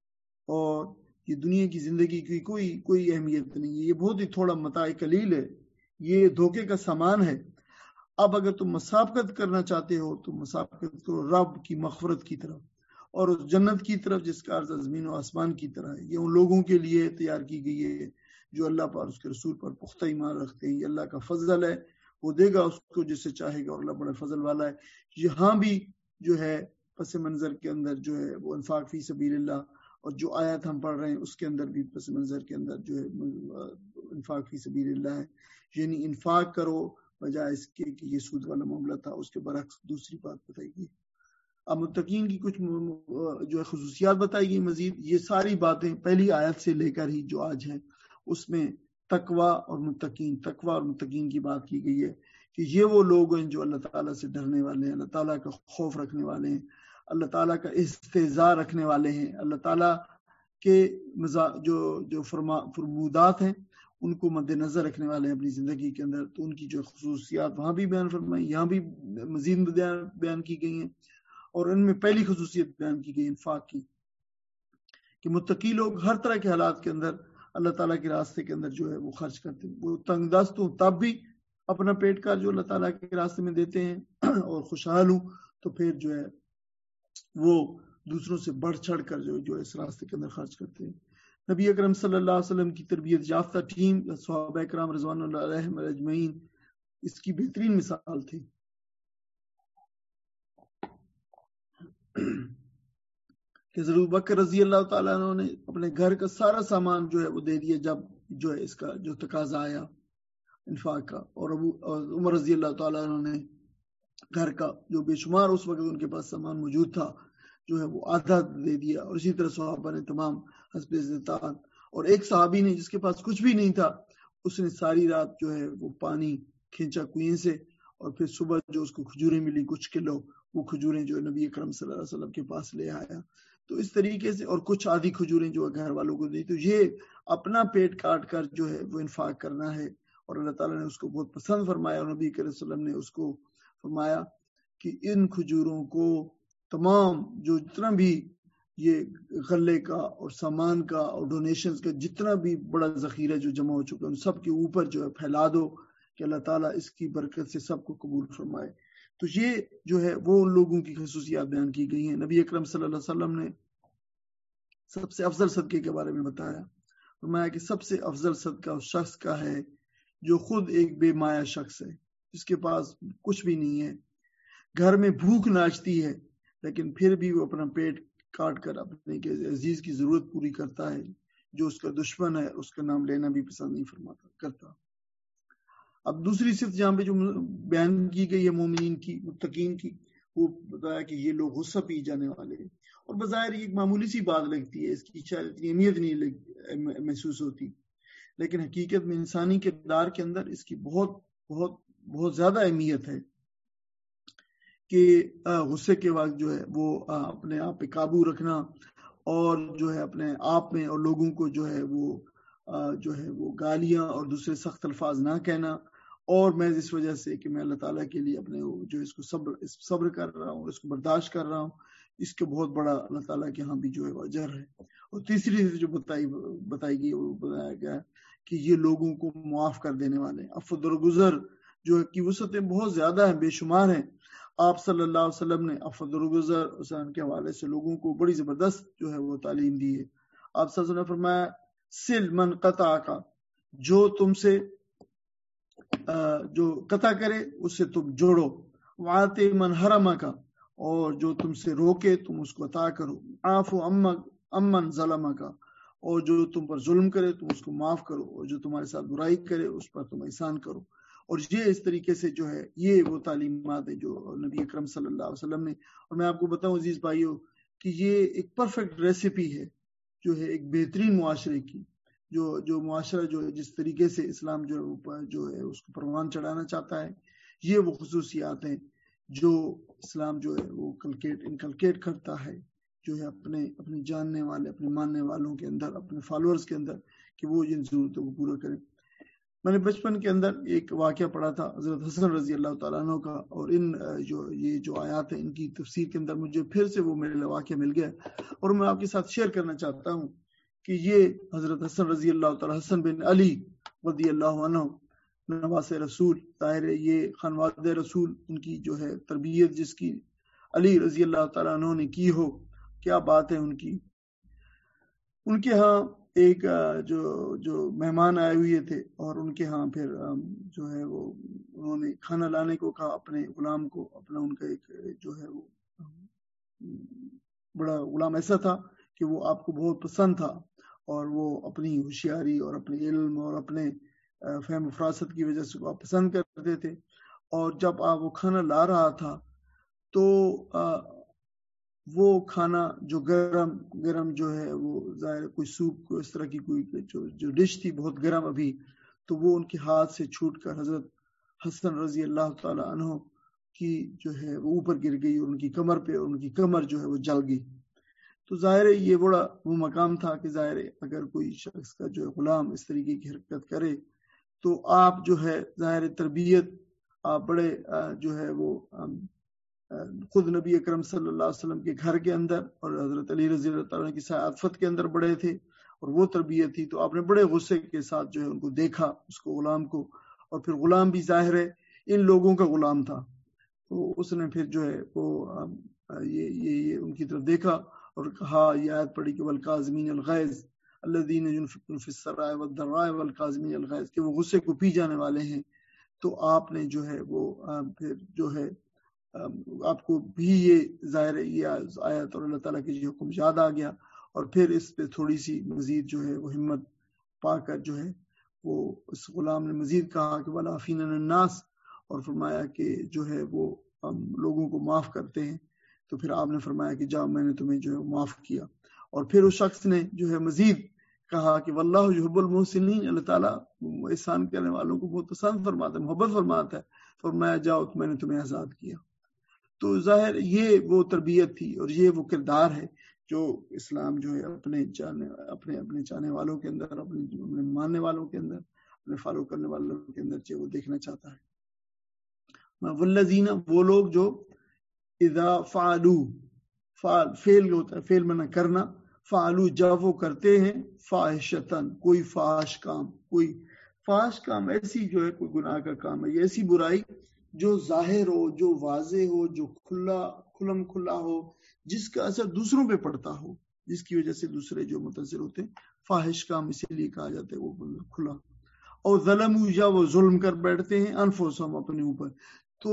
اور یہ دنیا کی زندگی کی کوئی کوئی اہمیت نہیں ہے، یہ بہت ہی تھوڑا متاع قلیل ہے، یہ دھوکے کا سامان ہے. اب اگر تم مسابقت کرنا چاہتے ہو تو مسابقت کرو رب کی مغفرت کی طرف اور اس جنت کی طرف جس کا عرض زمین و آسمان کی طرح ہے. یہ ان لوگوں کے لیے تیار کی گئی ہے جو اللہ پر اس کے رسول پر پختہ ایمان رکھتے ہیں. یہ اللہ کا فضل ہے، وہ دے گا اس کو جسے چاہے گا، اور اللہ بڑا فضل والا ہے. یہاں بھی جو ہے پس منظر کے اندر جو ہے وہ انفاق فی سبیل اللہ، اور جو آیات ہم پڑھ رہے ہیں اس کے اندر بھی پس منظر کے اندر جو ہے انفاق فی سبیل اللہ ہے، یعنی انفاق کرو بجائے اس کے کہ یہ سود والا معاملہ تھا. اس کے برعکس دوسری بات بتائی گئی. اب متقین کی کچھ جو ہے خصوصیات بتائی گئی مزید. یہ ساری باتیں پہلی آیت سے لے کر ہی جو آج ہے اس میں تقویٰ اور متقین تقویٰ اور متقین کی بات کی گئی ہے کہ یہ وہ لوگ ہیں جو اللہ تعالیٰ سے ڈرنے والے ہیں، اللہ تعالیٰ کا خوف رکھنے والے ہیں، اللہ تعالیٰ کا استہزاء رکھنے والے ہیں، اللہ تعالیٰ کے جو جو فرما فرمودات ہیں ان کو مد نظر رکھنے والے ہیں اپنی زندگی کے اندر. تو ان کی جو خصوصیات وہاں بھی بیان فرمائی، یہاں بھی مزید بیان کی گئی ہیں. اور ان میں پہلی خصوصیت بیان کی گئی انفاق کی کہ متقی لوگ ہر طرح کے حالات کے اندر اللہ تعالیٰ کے راستے کے اندر جو ہے وہ خرچ کرتے ہیں. وہ تنگ دست ہوں تب بھی اپنا پیٹ کا جو اللہ تعالیٰ کے راستے میں دیتے ہیں، اور خوشحال ہوں تو پھر جو ہے وہ دوسروں سے بڑھ چڑھ کر جو جو اس راستے کے اندر خرچ کرتے ہیں. نبی اکرم صلی اللہ علیہ وسلم کی تربیت یافتہ ٹیم صحابہ کرام رضوان اللہ علیہم اجمعین اس کی بہترین مثال تھی کہ حضرت بکر رضی اللہ تعالیٰ عنہ نے اپنے گھر کا سارا سامان جو ہے وہ دے دیا جب جو ہے اس کا جو تقاضا آیا انفاق کا، اور ابو عمر رضی اللہ تعالیٰ عنہ نے گھر کا جو بے شمار اس وقت ان کے پاس سامان موجود تھا جو ہے وہ آدھا دے دیا، اور اسی طرح صحابہ نے تمام حسب استطاعت. اور ایک صحابی نے جس کے پاس کچھ بھی نہیں تھا اس نے ساری رات جو ہے وہ پانی کھینچا کنویں سے، اور پھر صبح جو اس کو کھجوریں ملی کچھ کلو، وہ کھجوریں جو نبی اکرم صلی اللہ علیہ وسلم کے پاس لے آیا. تو اس طریقے سے، اور کچھ آدھی کھجوریں جو گھر والوں کو دی. تو یہ اپنا پیٹ کاٹ کر جو ہے وہ انفاق کرنا ہے، اور اللہ تعالیٰ نے اس کو بہت پسند فرمایا، اور نبی کریم صلی اللہ علیہ وسلم نے اس کو فرمایا کہ ان کھجوروں کو تمام جو جتنا بھی یہ غلے کا اور سامان کا اور ڈونیشنز کا جتنا بھی بڑا ذخیرہ جو جمع ہو چکا ہے ان سب کے اوپر جو ہے پھیلا دو کہ اللہ تعالیٰ اس کی برکت سے سب کو قبول فرمائے. تو یہ جو ہے وہ ان لوگوں کی خصوصیات بیان کی گئی ہیں. نبی اکرم صلی اللہ علیہ وسلم نے سب سے افضل صدقے کے بارے میں بتایا، فرمایا کہ سب سے افضل صدقہ اس شخص کا ہے جو خود ایک بے مایہ شخص ہے، جس کے پاس کچھ بھی نہیں ہے، گھر میں بھوک ناچتی ہے لیکن پھر بھی وہ اپنا پیٹ کاٹ کر اپنے عزیز کی ضرورت پوری کرتا ہے، جو اس کا دشمن ہے اس کا نام لینا بھی پسند نہیں فرماتا کرتا. اب دوسری صفت جہاں پہ جو بیان کی گئی ہے مومنین کی، متقین کی، وہ بتایا کہ یہ لوگ غصہ پی جانے والے ہیں. اور بظاہر یہ ایک معمولی سی بات لگتی ہے، اس کی شاید اتنی اہمیت نہیں محسوس ہوتی، لیکن حقیقت میں انسانی کردار کے اندر اس کی بہت بہت بہت زیادہ اہمیت ہے کہ غصے کے وقت جو ہے وہ اپنے آپ پہ قابو رکھنا، اور جو ہے اپنے آپ میں اور لوگوں کو جو ہے وہ جو ہے وہ گالیاں اور دوسرے سخت الفاظ نہ کہنا، اور میں اس وجہ سے کہ میں اللہ تعالیٰ کے لیے اپنے جو اس کو صبر صبر کر رہا ہوں، اس کو برداشت کر رہا ہوں، اس کے بہت بڑا اللہ تعالیٰ کے ہاں بھی جو ہے وہ اجر ہے. اور تیسری جو بتائی بتائی گئی وہ بتایا گیا کہ یہ لوگوں کو معاف کر دینے والے ہیں. عفو درگزر جو ہے کی وسعتیں بہت زیادہ ہیں، بے شمار ہیں. آپ صلی اللہ علیہ وسلم نے عفو درگزر حسین کے حوالے سے لوگوں کو بڑی زبردست جو ہے وہ تعلیم دی ہے. آپ صلی اللہ علیہ وسلم نے فرمایا سل من قطع کا، جو تم سے جو قطع کرے اس سے تم جوڑو. وعات من حرم کا، اور جو تم سے روکے تم اس کو عطا کرو. عافو امن ظلم کا، اور جو تم پر ظلم کرے تم اس کو معاف کرو، اور جو تمہارے ساتھ برائی کرے اس پر تم احسان کرو. اور یہ اس طریقے سے جو ہے یہ وہ تعلیمات ہیں جو نبی اکرم صلی اللہ علیہ وسلم نے. اور میں آپ کو بتاؤں عزیز بھائیو کہ یہ ایک پرفیکٹ ریسیپی ہے جو ہے ایک بہترین معاشرے کی. جو جو معاشرہ جو ہے جس طریقے سے اسلام جو جو ہے اس کو پروان چڑھانا چاہتا ہے، یہ وہ خصوصیات ہیں جو اسلام جو ہے وہ کلکیٹ انکلکیٹ کرتا ہے جو ہے اپنے اپنے جاننے والے اپنے ماننے والوں کے اندر، اپنے فالوورز کے اندر، کہ وہ ان ضرورتوں کو پورا کریں. میں نے بچپن کے اندر ایک واقعہ پڑھا تھا حضرت حسن رضی اللہ تعالیٰ عنہ کا، اور ان جو یہ جو آیات ہیں ان کی تفسیر کے اندر مجھے پھر سے وہ میرے واقعہ مل گیا، اور میں آپ کے ساتھ شیئر کرنا چاہتا ہوں کہ یہ حضرت حسن رضی اللہ تعالیٰ حسن بن علی رضی اللہ عنہ نواز رسول، ظاہر ہے یہ خانواد رسول، ان کی جو ہے تربیت جس کی علی رضی اللہ تعالیٰ عنہ نے کی ہو، کیا بات ہے ان کی. ان کے ہاں ایک جو جو مہمان آئے ہوئے تھے، اور ان کے ہاں پھر جو ہے وہ انہوں نے کھانا لانے کو کہا اپنے غلام کو. اپنا ان کا ایک جو ہے وہ بڑا غلام ایسا تھا کہ وہ آپ کو بہت پسند تھا، اور وہ اپنی ہوشیاری اور اپنے علم اور اپنے فہم و فراست کی وجہ سے آپ پسند کرتے تھے. اور جب آپ وہ کھانا لا رہا تھا تو وہ کھانا جو گرم گرم جو ہے وہ ظاہر کوئی سوپ کو اس طرح کی کوئی جو, جو ڈش تھی بہت گرم ابھی، تو وہ ان کے ہاتھ سے چھوٹ کر حضرت حسن رضی اللہ تعالی عنہ کی جو ہے وہ اوپر گر گئی، اور ان کی کمر پہ، اور ان کی کمر جو ہے وہ جل گئی. تو ظاہر ہے یہ بڑا وہ مقام تھا کہ ظاہر ہے اگر کوئی شخص کا جو ہے غلام اس طریقے کی حرکت کرے تو آپ جو ہے ظاہر تربیت آپ بڑے جو ہے وہ خود نبی اکرم صلی اللہ علیہ وسلم کے گھر کے اندر اور حضرت علی رضی اللہ عنہ کی سعادت کے اندر بڑے تھے، اور وہ تربیت تھی. تو آپ نے بڑے غصے کے ساتھ جو ہے ان کو دیکھا، اس کو غلام کو، اور پھر غلام بھی ظاہر ہے ان لوگوں کا غلام تھا، تو اس نے پھر جو ہے وہ یہ یہ, یہ ان کی طرف دیکھا اور کہا، یہ آیت پڑھی کہ والکاظمین الغیظ الذین ينفقون فی السراء والضراء والکاظمین الغیظ، کہ وہ غصے کو پی جانے والے ہیں. تو آپ نے جو ہے وہ پھر جو ہے آپ کو بھی یہ ظاہر یہ آیت اور اللہ تعالیٰ کی حکم یاد آ گیا، اور پھر اس پہ تھوڑی سی مزید جو ہے وہ ہمت پا کر جو ہے وہ اس غلام نے مزید کہا کہ والعافین عن الناس، اور فرمایا کہ جو ہے وہ ہم لوگوں کو معاف کرتے ہیں. تو پھر آپ نے فرمایا کہ جاؤ میں نے تمہیں جو ہے معاف کیا. اور پھر اس شخص نے جو ہے مزید کہا کہ واللہ یحب المحسنین، اللہ تعالیٰ احسان کرنے والوں کو بہت پسند فرماتا ہے، محبت فرماتا ہے. فرمایا جاؤ میں نے تمہیں آزاد کیا. تو ظاہر یہ وہ تربیت تھی اور یہ وہ کردار ہے جو اسلام جو ہے اپنے چاہنے اپنے اپنے چاہنے والوں کے اندر، اپنے اپنے ماننے والوں کے اندر، اپنے فالو کرنے والوں کے اندر جو وہ دیکھنا چاہتا ہے. والذین، وہ لوگ جو اذا فعلوا، فعل فعل ہوتا ہے، فعل معنی کرنا، فعلوا جب وہ کرتے ہیں، فاحشتن کوئی فاحش کام، کوئی فاحش کام ایسی جو ہے کوئی گناہ کا کام ہے، یہ ایسی برائی جو ظاہر ہو، جو واضح ہو، جو کھلا کھلم کھلا ہو، جس کا اثر دوسروں پہ پڑتا ہو، جس کی وجہ سے دوسرے جو متاثر ہوتے ہیں. فاحش کام اسی لیے کہا جاتا ہے وہ کھلا. اور ظلموا، یا وہ ظلم کر بیٹھتے ہیں، انفسہم اپنے اوپر. تو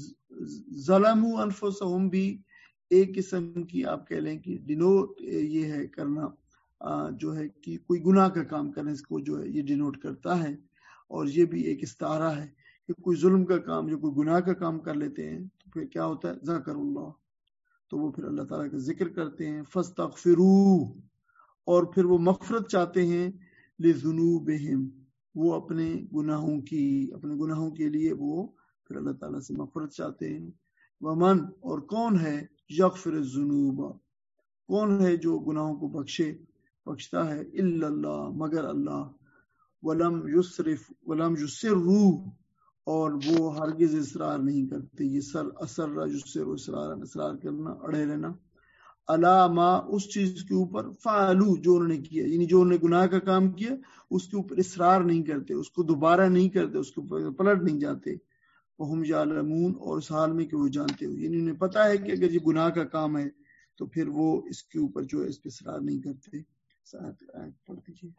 ظلموا انفسہم بھی ایک قسم کی آپ کہہ لیں کہ ڈینوٹ یہ ہے کرنا جو ہے کہ کوئی گناہ کا کام کرنے کو جو ہے یہ ڈینوٹ کرتا ہے. اور یہ بھی ایک استعارہ ہے کہ کوئی ظلم کا کام، جو کوئی گناہ کا کام کر لیتے ہیں تو پھر کیا ہوتا ہے، ذکر اللہ، تو وہ پھر اللہ تعالیٰ کا ذکر کرتے ہیں. فاستغفروا، اور پھر وہ مغفرت چاہتے ہیں، لذنوبہم، وہ اپنے گناہوں کی، اپنے گناہوں کے لیے وہ پھر اللہ تعالیٰ سے مغفرت چاہتے ہیں. ومن، اور کون ہے، یغفر الذنوب، کون ہے جو گناہوں کو بخشے بخشتا ہے، الا اللہ، مگر اللہ. ولم یسرف ولم یسروا، اور وہ ہرگز اصرار نہیں کرتے. یہ سر اثر یسر، اصرار اصرار کرنا، اڑے رہنا. علاما اس چیز کے اوپر فعلو جو انہوں نے کیا، یعنی جو انہوں نے گناہ کا کام کیا اس کے اوپر اصرار نہیں کرتے، اس کو دوبارہ نہیں کرتے، اس کے اوپر پلٹ نہیں جاتے. وہم یعلمون اور اس حال میں کہ وہ جانتے ہو، یعنی انہیں پتا ہے کہ اگر یہ گناہ کا کام ہے تو پھر وہ اس کے اوپر جو ہے اس پہ اصرار نہیں کرتے. پڑھ دیجیے.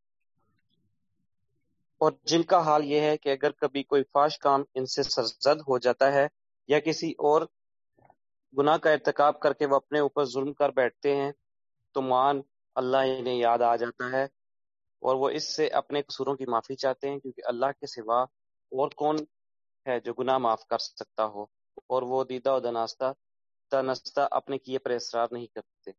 اور جن کا حال یہ ہے کہ اگر کبھی کوئی فاحش کام ان سے سرزد ہو جاتا ہے یا کسی اور گناہ کا ارتکاب کر کے وہ اپنے اوپر ظلم کر بیٹھتے ہیں تو معان اللہ انہیں یاد آ جاتا ہے اور وہ اس سے اپنے قصوروں کی معافی چاہتے ہیں، کیونکہ اللہ کے سوا اور کون ہے جو گناہ معاف کر سکتا ہو، اور وہ دیدہ و دناستہ دانستہ اپنے کیے پر اصرار نہیں کرتے.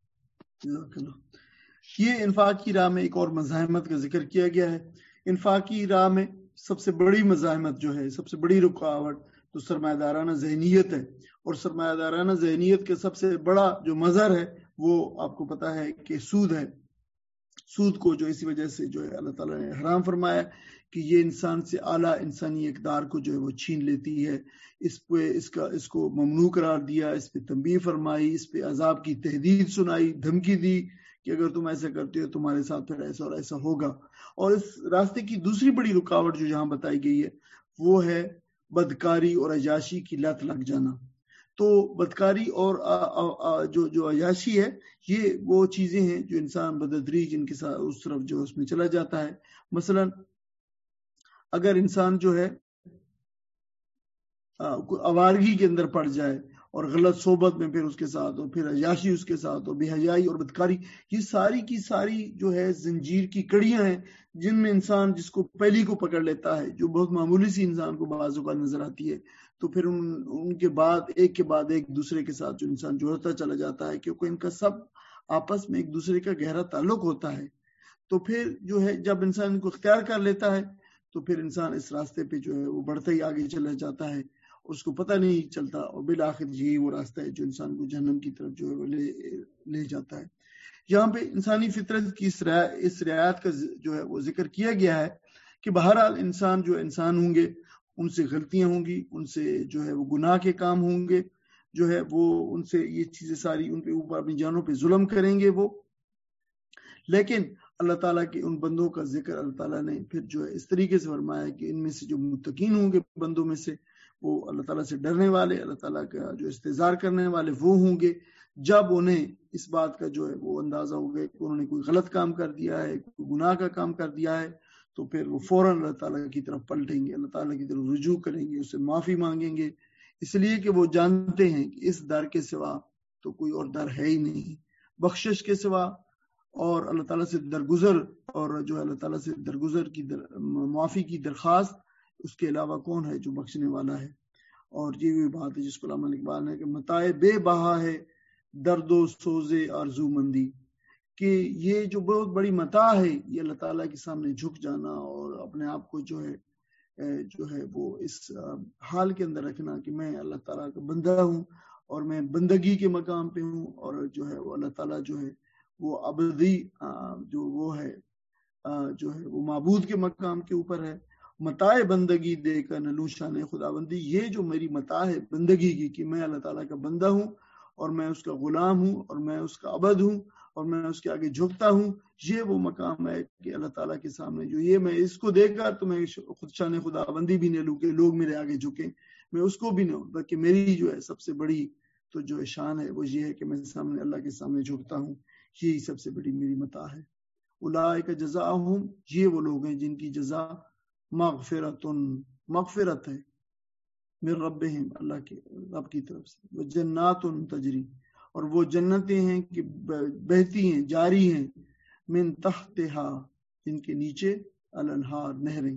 یہ انفاق کی راہ میں ایک اور مزاحمت کا ذکر کیا گیا ہے. انفاق کی راہ میں سب سے بڑی مزاحمت جو ہے، سب سے بڑی رکاوٹ تو سرمایہ دارانہ ذہنیت ہے، اور سرمایہ دارانہ ذہنیت کے سب سے بڑا جو مظہر ہے وہ آپ کو پتا ہے کہ سود ہے. سود کو جو اسی وجہ سے جو ہے اللہ تعالیٰ نے حرام فرمایا کہ یہ انسان سے اعلیٰ انسانی اقدار کو جو ہے وہ چھین لیتی ہے. اس پہ اس کا اس کو ممنوع قرار دیا، اس پہ تنبیہ فرمائی، اس پہ عذاب کی تہدید سنائی، دھمکی دی کہ اگر تم ایسا کرتے ہو تمہارے ساتھ پھر ایسا اور ایسا ہوگا. اور اس راستے کی دوسری بڑی رکاوٹ جو یہاں بتائی گئی ہے وہ ہے بدکاری اور عیاشی کی لت لگ جانا. تو بدکاری اور آ, آ, آ, جو جو عیاشی ہے یہ وہ چیزیں ہیں جو انسان بدتدریج ان کے ساتھ اس طرف جو اس میں چلا جاتا ہے. مثلا اگر انسان جو ہے آوارگی کے اندر پڑ جائے اور غلط صحبت میں پھر اس کے ساتھ اور پھر عیاشی اس کے ساتھ اور بے حیائی اور بدکاری، یہ ساری کی ساری جو ہے زنجیر کی کڑیاں ہیں جن میں انسان جس کو پہلی کو پکڑ لیتا ہے، جو بہت معمولی سی انسان کو بعض اوقات نظر آتی ہے، تو پھر ان, ان کے بعد ایک کے بعد ایک دوسرے کے ساتھ جو انسان جوڑتا چلا جاتا ہے کیونکہ ان کا سب آپس میں ایک دوسرے کا گہرا تعلق ہوتا ہے. تو پھر جو ہے جب انسان ان کو اختیار کر لیتا ہے تو پھر انسان اس راستے پہ جو ہے وہ بڑھتا ہی آگے چلا جاتا ہے، اس کو پتہ نہیں چلتا، اور بالآخر یہی وہ راستہ ہے جو انسان کو جہنم کی طرف جو ہے وہ لے لے جاتا ہے. یہاں پہ انسانی فطرت کی اس رعایت کا جو ہے وہ ذکر کیا گیا ہے کہ بہرحال انسان جو انسان ہوں گے ان سے غلطیاں ہوں گی، ان سے جو ہے وہ گناہ کے کام ہوں گے، جو ہے وہ ان سے یہ چیزیں ساری ان پہ اوپر اپنی جانوں پہ ظلم کریں گے وہ. لیکن اللہ تعالیٰ کے ان بندوں کا ذکر اللہ تعالیٰ نے پھر جو ہے اس طریقے سے فرمایا کہ ان میں سے جو متقین ہوں گے بندوں میں سے، وہ اللہ تعالیٰ سے ڈرنے والے، اللہ تعالیٰ کا جو استحضار کرنے والے وہ ہوں گے جب انہیں اس بات کا جو ہے وہ اندازہ ہو گیا کہ انہوں نے کوئی غلط کام کر دیا ہے، کوئی گناہ کا کام کر دیا ہے، تو پھر وہ فوراً اللہ تعالیٰ کی طرف پلٹیں گے، اللہ تعالیٰ کی طرف رجوع کریں گے، اس سے معافی مانگیں گے، اس لیے کہ وہ جانتے ہیں کہ اس در کے سوا تو کوئی اور در ہے ہی نہیں، بخشش کے سوا اور اللہ تعالیٰ سے درگزر اور جو ہے اللہ تعالیٰ سے درگزر کی در معافی کی درخواست، اس کے علاوہ کون ہے جو بخشنے والا ہے. اور یہ بھی بات ہے جس کو علامہ اقبال نے کہ متاع بے بہا ہے درد و سوز آرزو مندی، کہ یہ جو بہت بڑی متاع ہے یہ اللہ تعالیٰ کے سامنے جھک جانا اور اپنے آپ کو جو ہے جو ہے وہ اس حال کے اندر رکھنا کہ میں اللہ تعالیٰ کا بندہ ہوں اور میں بندگی کے مقام پہ ہوں، اور جو ہے وہ اللہ تعالیٰ جو ہے وہ ابدی جو وہ ہے جو ہے وہ معبود کے مقام کے اوپر ہے. متاع بندگی دے کر نلو شان خدا بندی، یہ جو میری متاع ہے بندگی کی کہ میں اللہ تعالیٰ کا بندہ ہوں اور میں اس کا غلام ہوں اور میں اس کا عبد ہوں اور میں اس کے آگے جھکتا ہوں، یہ وہ مقام ہے کہ اللہ تعالیٰ کے سامنے جو یہ میں اس کو دیکھ کر تو میں خود شان خدا بندی بھی نہ لوں کہ لوگ میرے آگے جھکیں، میں اس کو بھی نہ، بلکہ میری جو ہے سب سے بڑی تو جو شان ہے وہ یہ ہے کہ میں سامنے اللہ کے سامنے جھکتا ہوں، یہی سب سے بڑی میری متاع ہے. اولئک جزاؤہم، یہ وہ لوگ ہیں جن کی جزا مغفرت مغفرت ہے من ربہم، اللہ کے رب کی طرف سے، وجنات تجری، اور وہ جنتیں ہیں کہ بہتی ہیں جاری ہیں، من تحتہا، جن کے نیچے الانہار نہریں،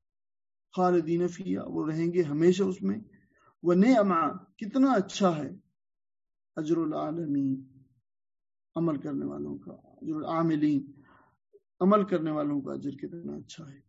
خالدین فیہا، وہ رہیں گے ہمیشہ اس میں، ونعم، کتنا اچھا ہے، اجر العالمین، عمل کرنے والوں کا، اجر العاملین، عمل کرنے والوں کا اجر کتنا اچھا ہے.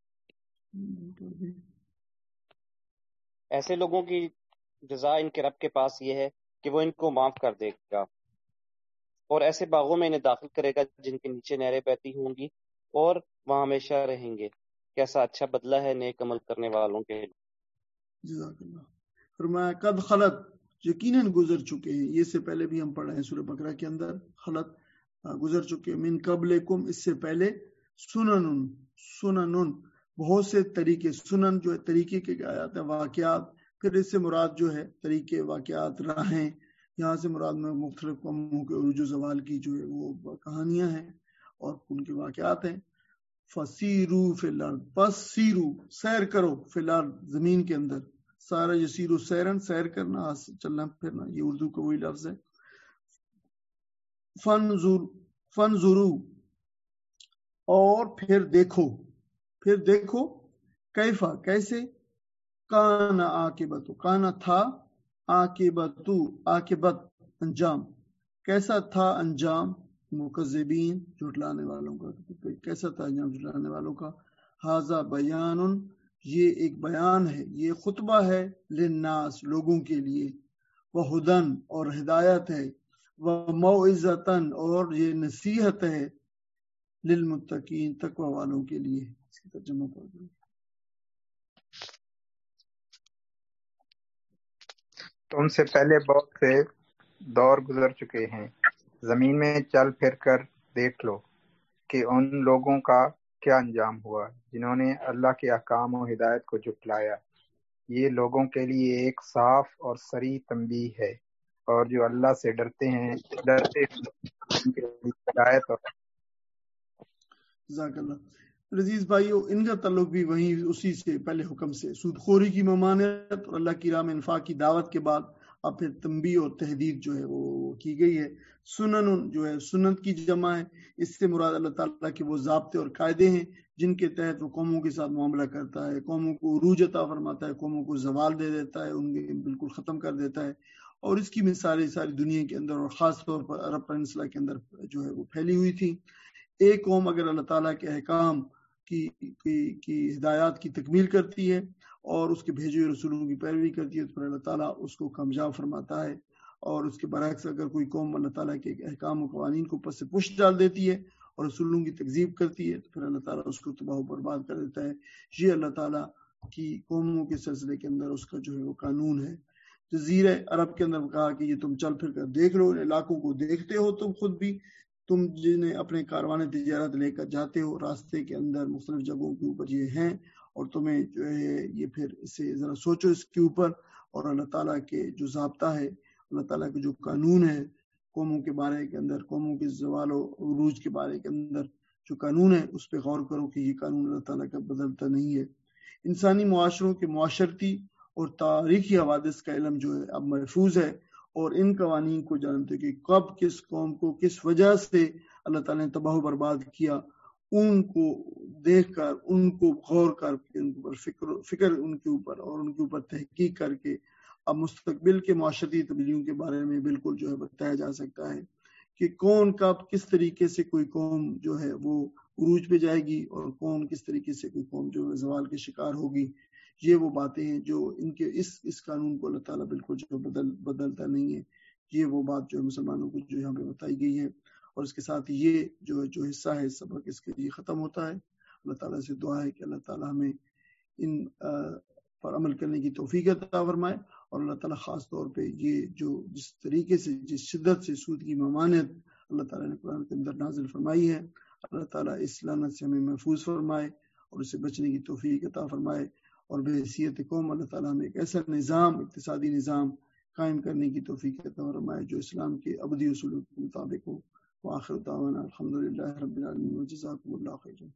ایسے لوگوں کی جزا ان کے رب کے پاس یہ ہے کہ وہ ان کو معاف کر دے گا اور ایسے باغوں میں انہیں داخل کرے گا جن کے نیچے نہریں بہتی ہوں گی اور وہاں ہمیشہ رہیں گے. کیسا اچھا بدلہ ہے نیک عمل کرنے والوں کے. جزاک اللہ. فرمایا قد خلت، یقیناً گزر چکے ہیں، یہ سے پہلے بھی ہم پڑھ رہے ہیں سورہ بقرہ کے اندر، خلط گزر چکے، من قبلکم اس سے پہلے، سنن سنن بہت سے طریقے، سنن جو ہے طریقے کے آیات ہیں، واقعات، پھر اس سے مراد جو ہے طریقے، واقعات، راہیں، یہاں سے مراد میں مختلف قوموں کے عروج و زوال کی جو ہے وہ کہانیاں ہیں اور ان کے واقعات ہیں۔ فسیرو فی الارض، پس سیرو سیر کرو، فی الارض زمین کے اندر، سارا یسیرو سیرن سیر کرنا، چلنا پھرنا، یہ اردو کا وہی لفظ ہے۔ فنظر فنظرو اور پھر دیکھو، پھر دیکھو، کیفا کیسے، کانا عاقبتو کانا تھا، عاقبتو عاقبت انجام، کیسا تھا انجام، مکذبین جھٹلانے والوں کا، کیسا تھا انجام جھٹلانے والوں کا۔ ھذا بیان، یہ ایک بیان ہے، یہ خطبہ ہے، للناس لوگوں کے لیے، وہدن اور ہدایت ہے، وموعظۃ اور یہ نصیحت ہے، للمتقین تقوی والوں کے لیے۔ اس کی ترجمہ کر دیں۔ تم سے پہلے بہت سے دور گزر چکے ہیں، زمین میں چل پھر کر دیکھ لو کہ ان لوگوں کا کیا انجام ہوا جنہوں نے اللہ کے احکام و ہدایت کو جھٹلایا۔ یہ لوگوں کے لیے ایک صاف اور صریح تنبیہ ہے، اور جو اللہ سے ڈرتے ہیں ڈرتے ہیں ان کے لیے ہدایت اور جزاک اللہ۔ عزیز بھائیو، ان کا تعلق بھی وہیں اسی سے پہلے حکم سے، سود خوری کی ممانعت اور اللہ کی راہ میں انفاق کی دعوت کے بعد اب پھر تنبیہ اور تحدید جو ہے وہ کی گئی ہے۔ سنن جو ہے سنت کی جمع ہے، اس سے مراد اللہ تعالیٰ کے وہ ضابطے اور قاعدے ہیں جن کے تحت وہ قوموں کے ساتھ معاملہ کرتا ہے، قوموں کو عروج عطا فرماتا ہے، قوموں کو زوال دے دیتا ہے، ان کے بالکل ختم کر دیتا ہے، اور اس کی مثالیں ساری دنیا کے اندر اور خاص طور پر عرب پیننسلا کے اندر جو ہے وہ پھیلی ہوئی تھی۔ ایک قوم اگر اللہ تعالیٰ کے احکام کی, کی, کی ہدایات کی تکمیل کرتی ہے اور اس کے بھیجے ہوئے رسولوں کی پیروی کرتی ہے تو پھر اللہ تعالیٰ اس کو کامیاب فرماتا ہے، اور اس کے برعکس اگر کوئی قوم اللہ تعالیٰ کے احکام و قوانین کو پس سے پشت ڈال دیتی ہے اور رسولوں کی تکذیب کرتی ہے تو پھر اللہ تعالیٰ اس کو تباہ و برباد کر دیتا ہے۔ یہ اللہ تعالیٰ کی قوموں کے سلسلے کے اندر اس کا جو ہے وہ قانون ہے۔ جزیرہ عرب کے اندر کہا کہ یہ تم چل پھر کر دیکھ لو، علاقوں کو دیکھتے ہو تم خود بھی، تم جنہیں اپنے کاروان تجارت لے کر جاتے ہو، راستے کے اندر مختلف جگہوں کے اوپر یہ ہیں، اور تمہیں جو ہے یہ پھر اسے ذرا سوچو اس کے اوپر، اور اللہ تعالیٰ کے جو ضابطہ ہے، اللہ تعالیٰ کے جو قانون ہے قوموں کے بارے کے اندر، قوموں کے زوال و عروج کے بارے کے اندر جو قانون ہے اس پہ غور کرو کہ یہ قانون اللہ تعالیٰ کا بدلتا نہیں ہے۔ انسانی معاشروں کے معاشرتی اور تاریخی حوادث کا علم جو ہے اب محفوظ ہے، اور ان قوانین کو جانتے کہ کب کس قوم کو کس وجہ سے اللہ تعالیٰ نے تباہ و برباد کیا، ان کو دیکھ کر، ان کو غور کر کے، ان کے اوپر فکر فکر ان کے اوپر اور ان کے اوپر تحقیق کر کے اب مستقبل کے معاشرتی تبدیلیوں کے بارے میں بالکل جو ہے بتایا جا سکتا ہے کہ کون کب کس طریقے سے کوئی قوم جو ہے وہ عروج پہ جائے گی اور کون کس طریقے سے کوئی قوم جو ہے زوال کے شکار ہوگی۔ یہ وہ باتیں ہیں جو ان کے اس اس قانون کو اللہ تعالیٰ بالکل جو بدل بدلتا نہیں ہے۔ یہ وہ بات جو ہے مسلمانوں کو جو یہاں پہ بتائی گئی ہے، اور اس کے ساتھ یہ جو جو حصہ ہے سبق اس کے لیے ختم ہوتا ہے۔ اللہ تعالیٰ سے دعا ہے کہ اللہ تعالیٰ ہمیں ان پر عمل کرنے کی توفیق عطا فرمائے، اور اللہ تعالیٰ خاص طور پہ یہ جو جس طریقے سے جس شدت سے سود کی ممانعت اللہ تعالیٰ نے قرآن کے اندر نازل فرمائی ہے، اللہ تعالیٰ اس لعنت سے ہمیں محفوظ فرمائے اور اسے بچنے کی توفیق عطا فرمائے، اور بحیثیت قوم اللہ تعالیٰ ہمیں ایک ایسا نظام، اقتصادی نظام قائم کرنے کی توفیق عطا فرمائے جو اسلام کے ابدی اصولوں کے مطابق ہو۔ وآخر دعوانا الحمدللہ رب العالمین، وجزاکم اللہ خیرا۔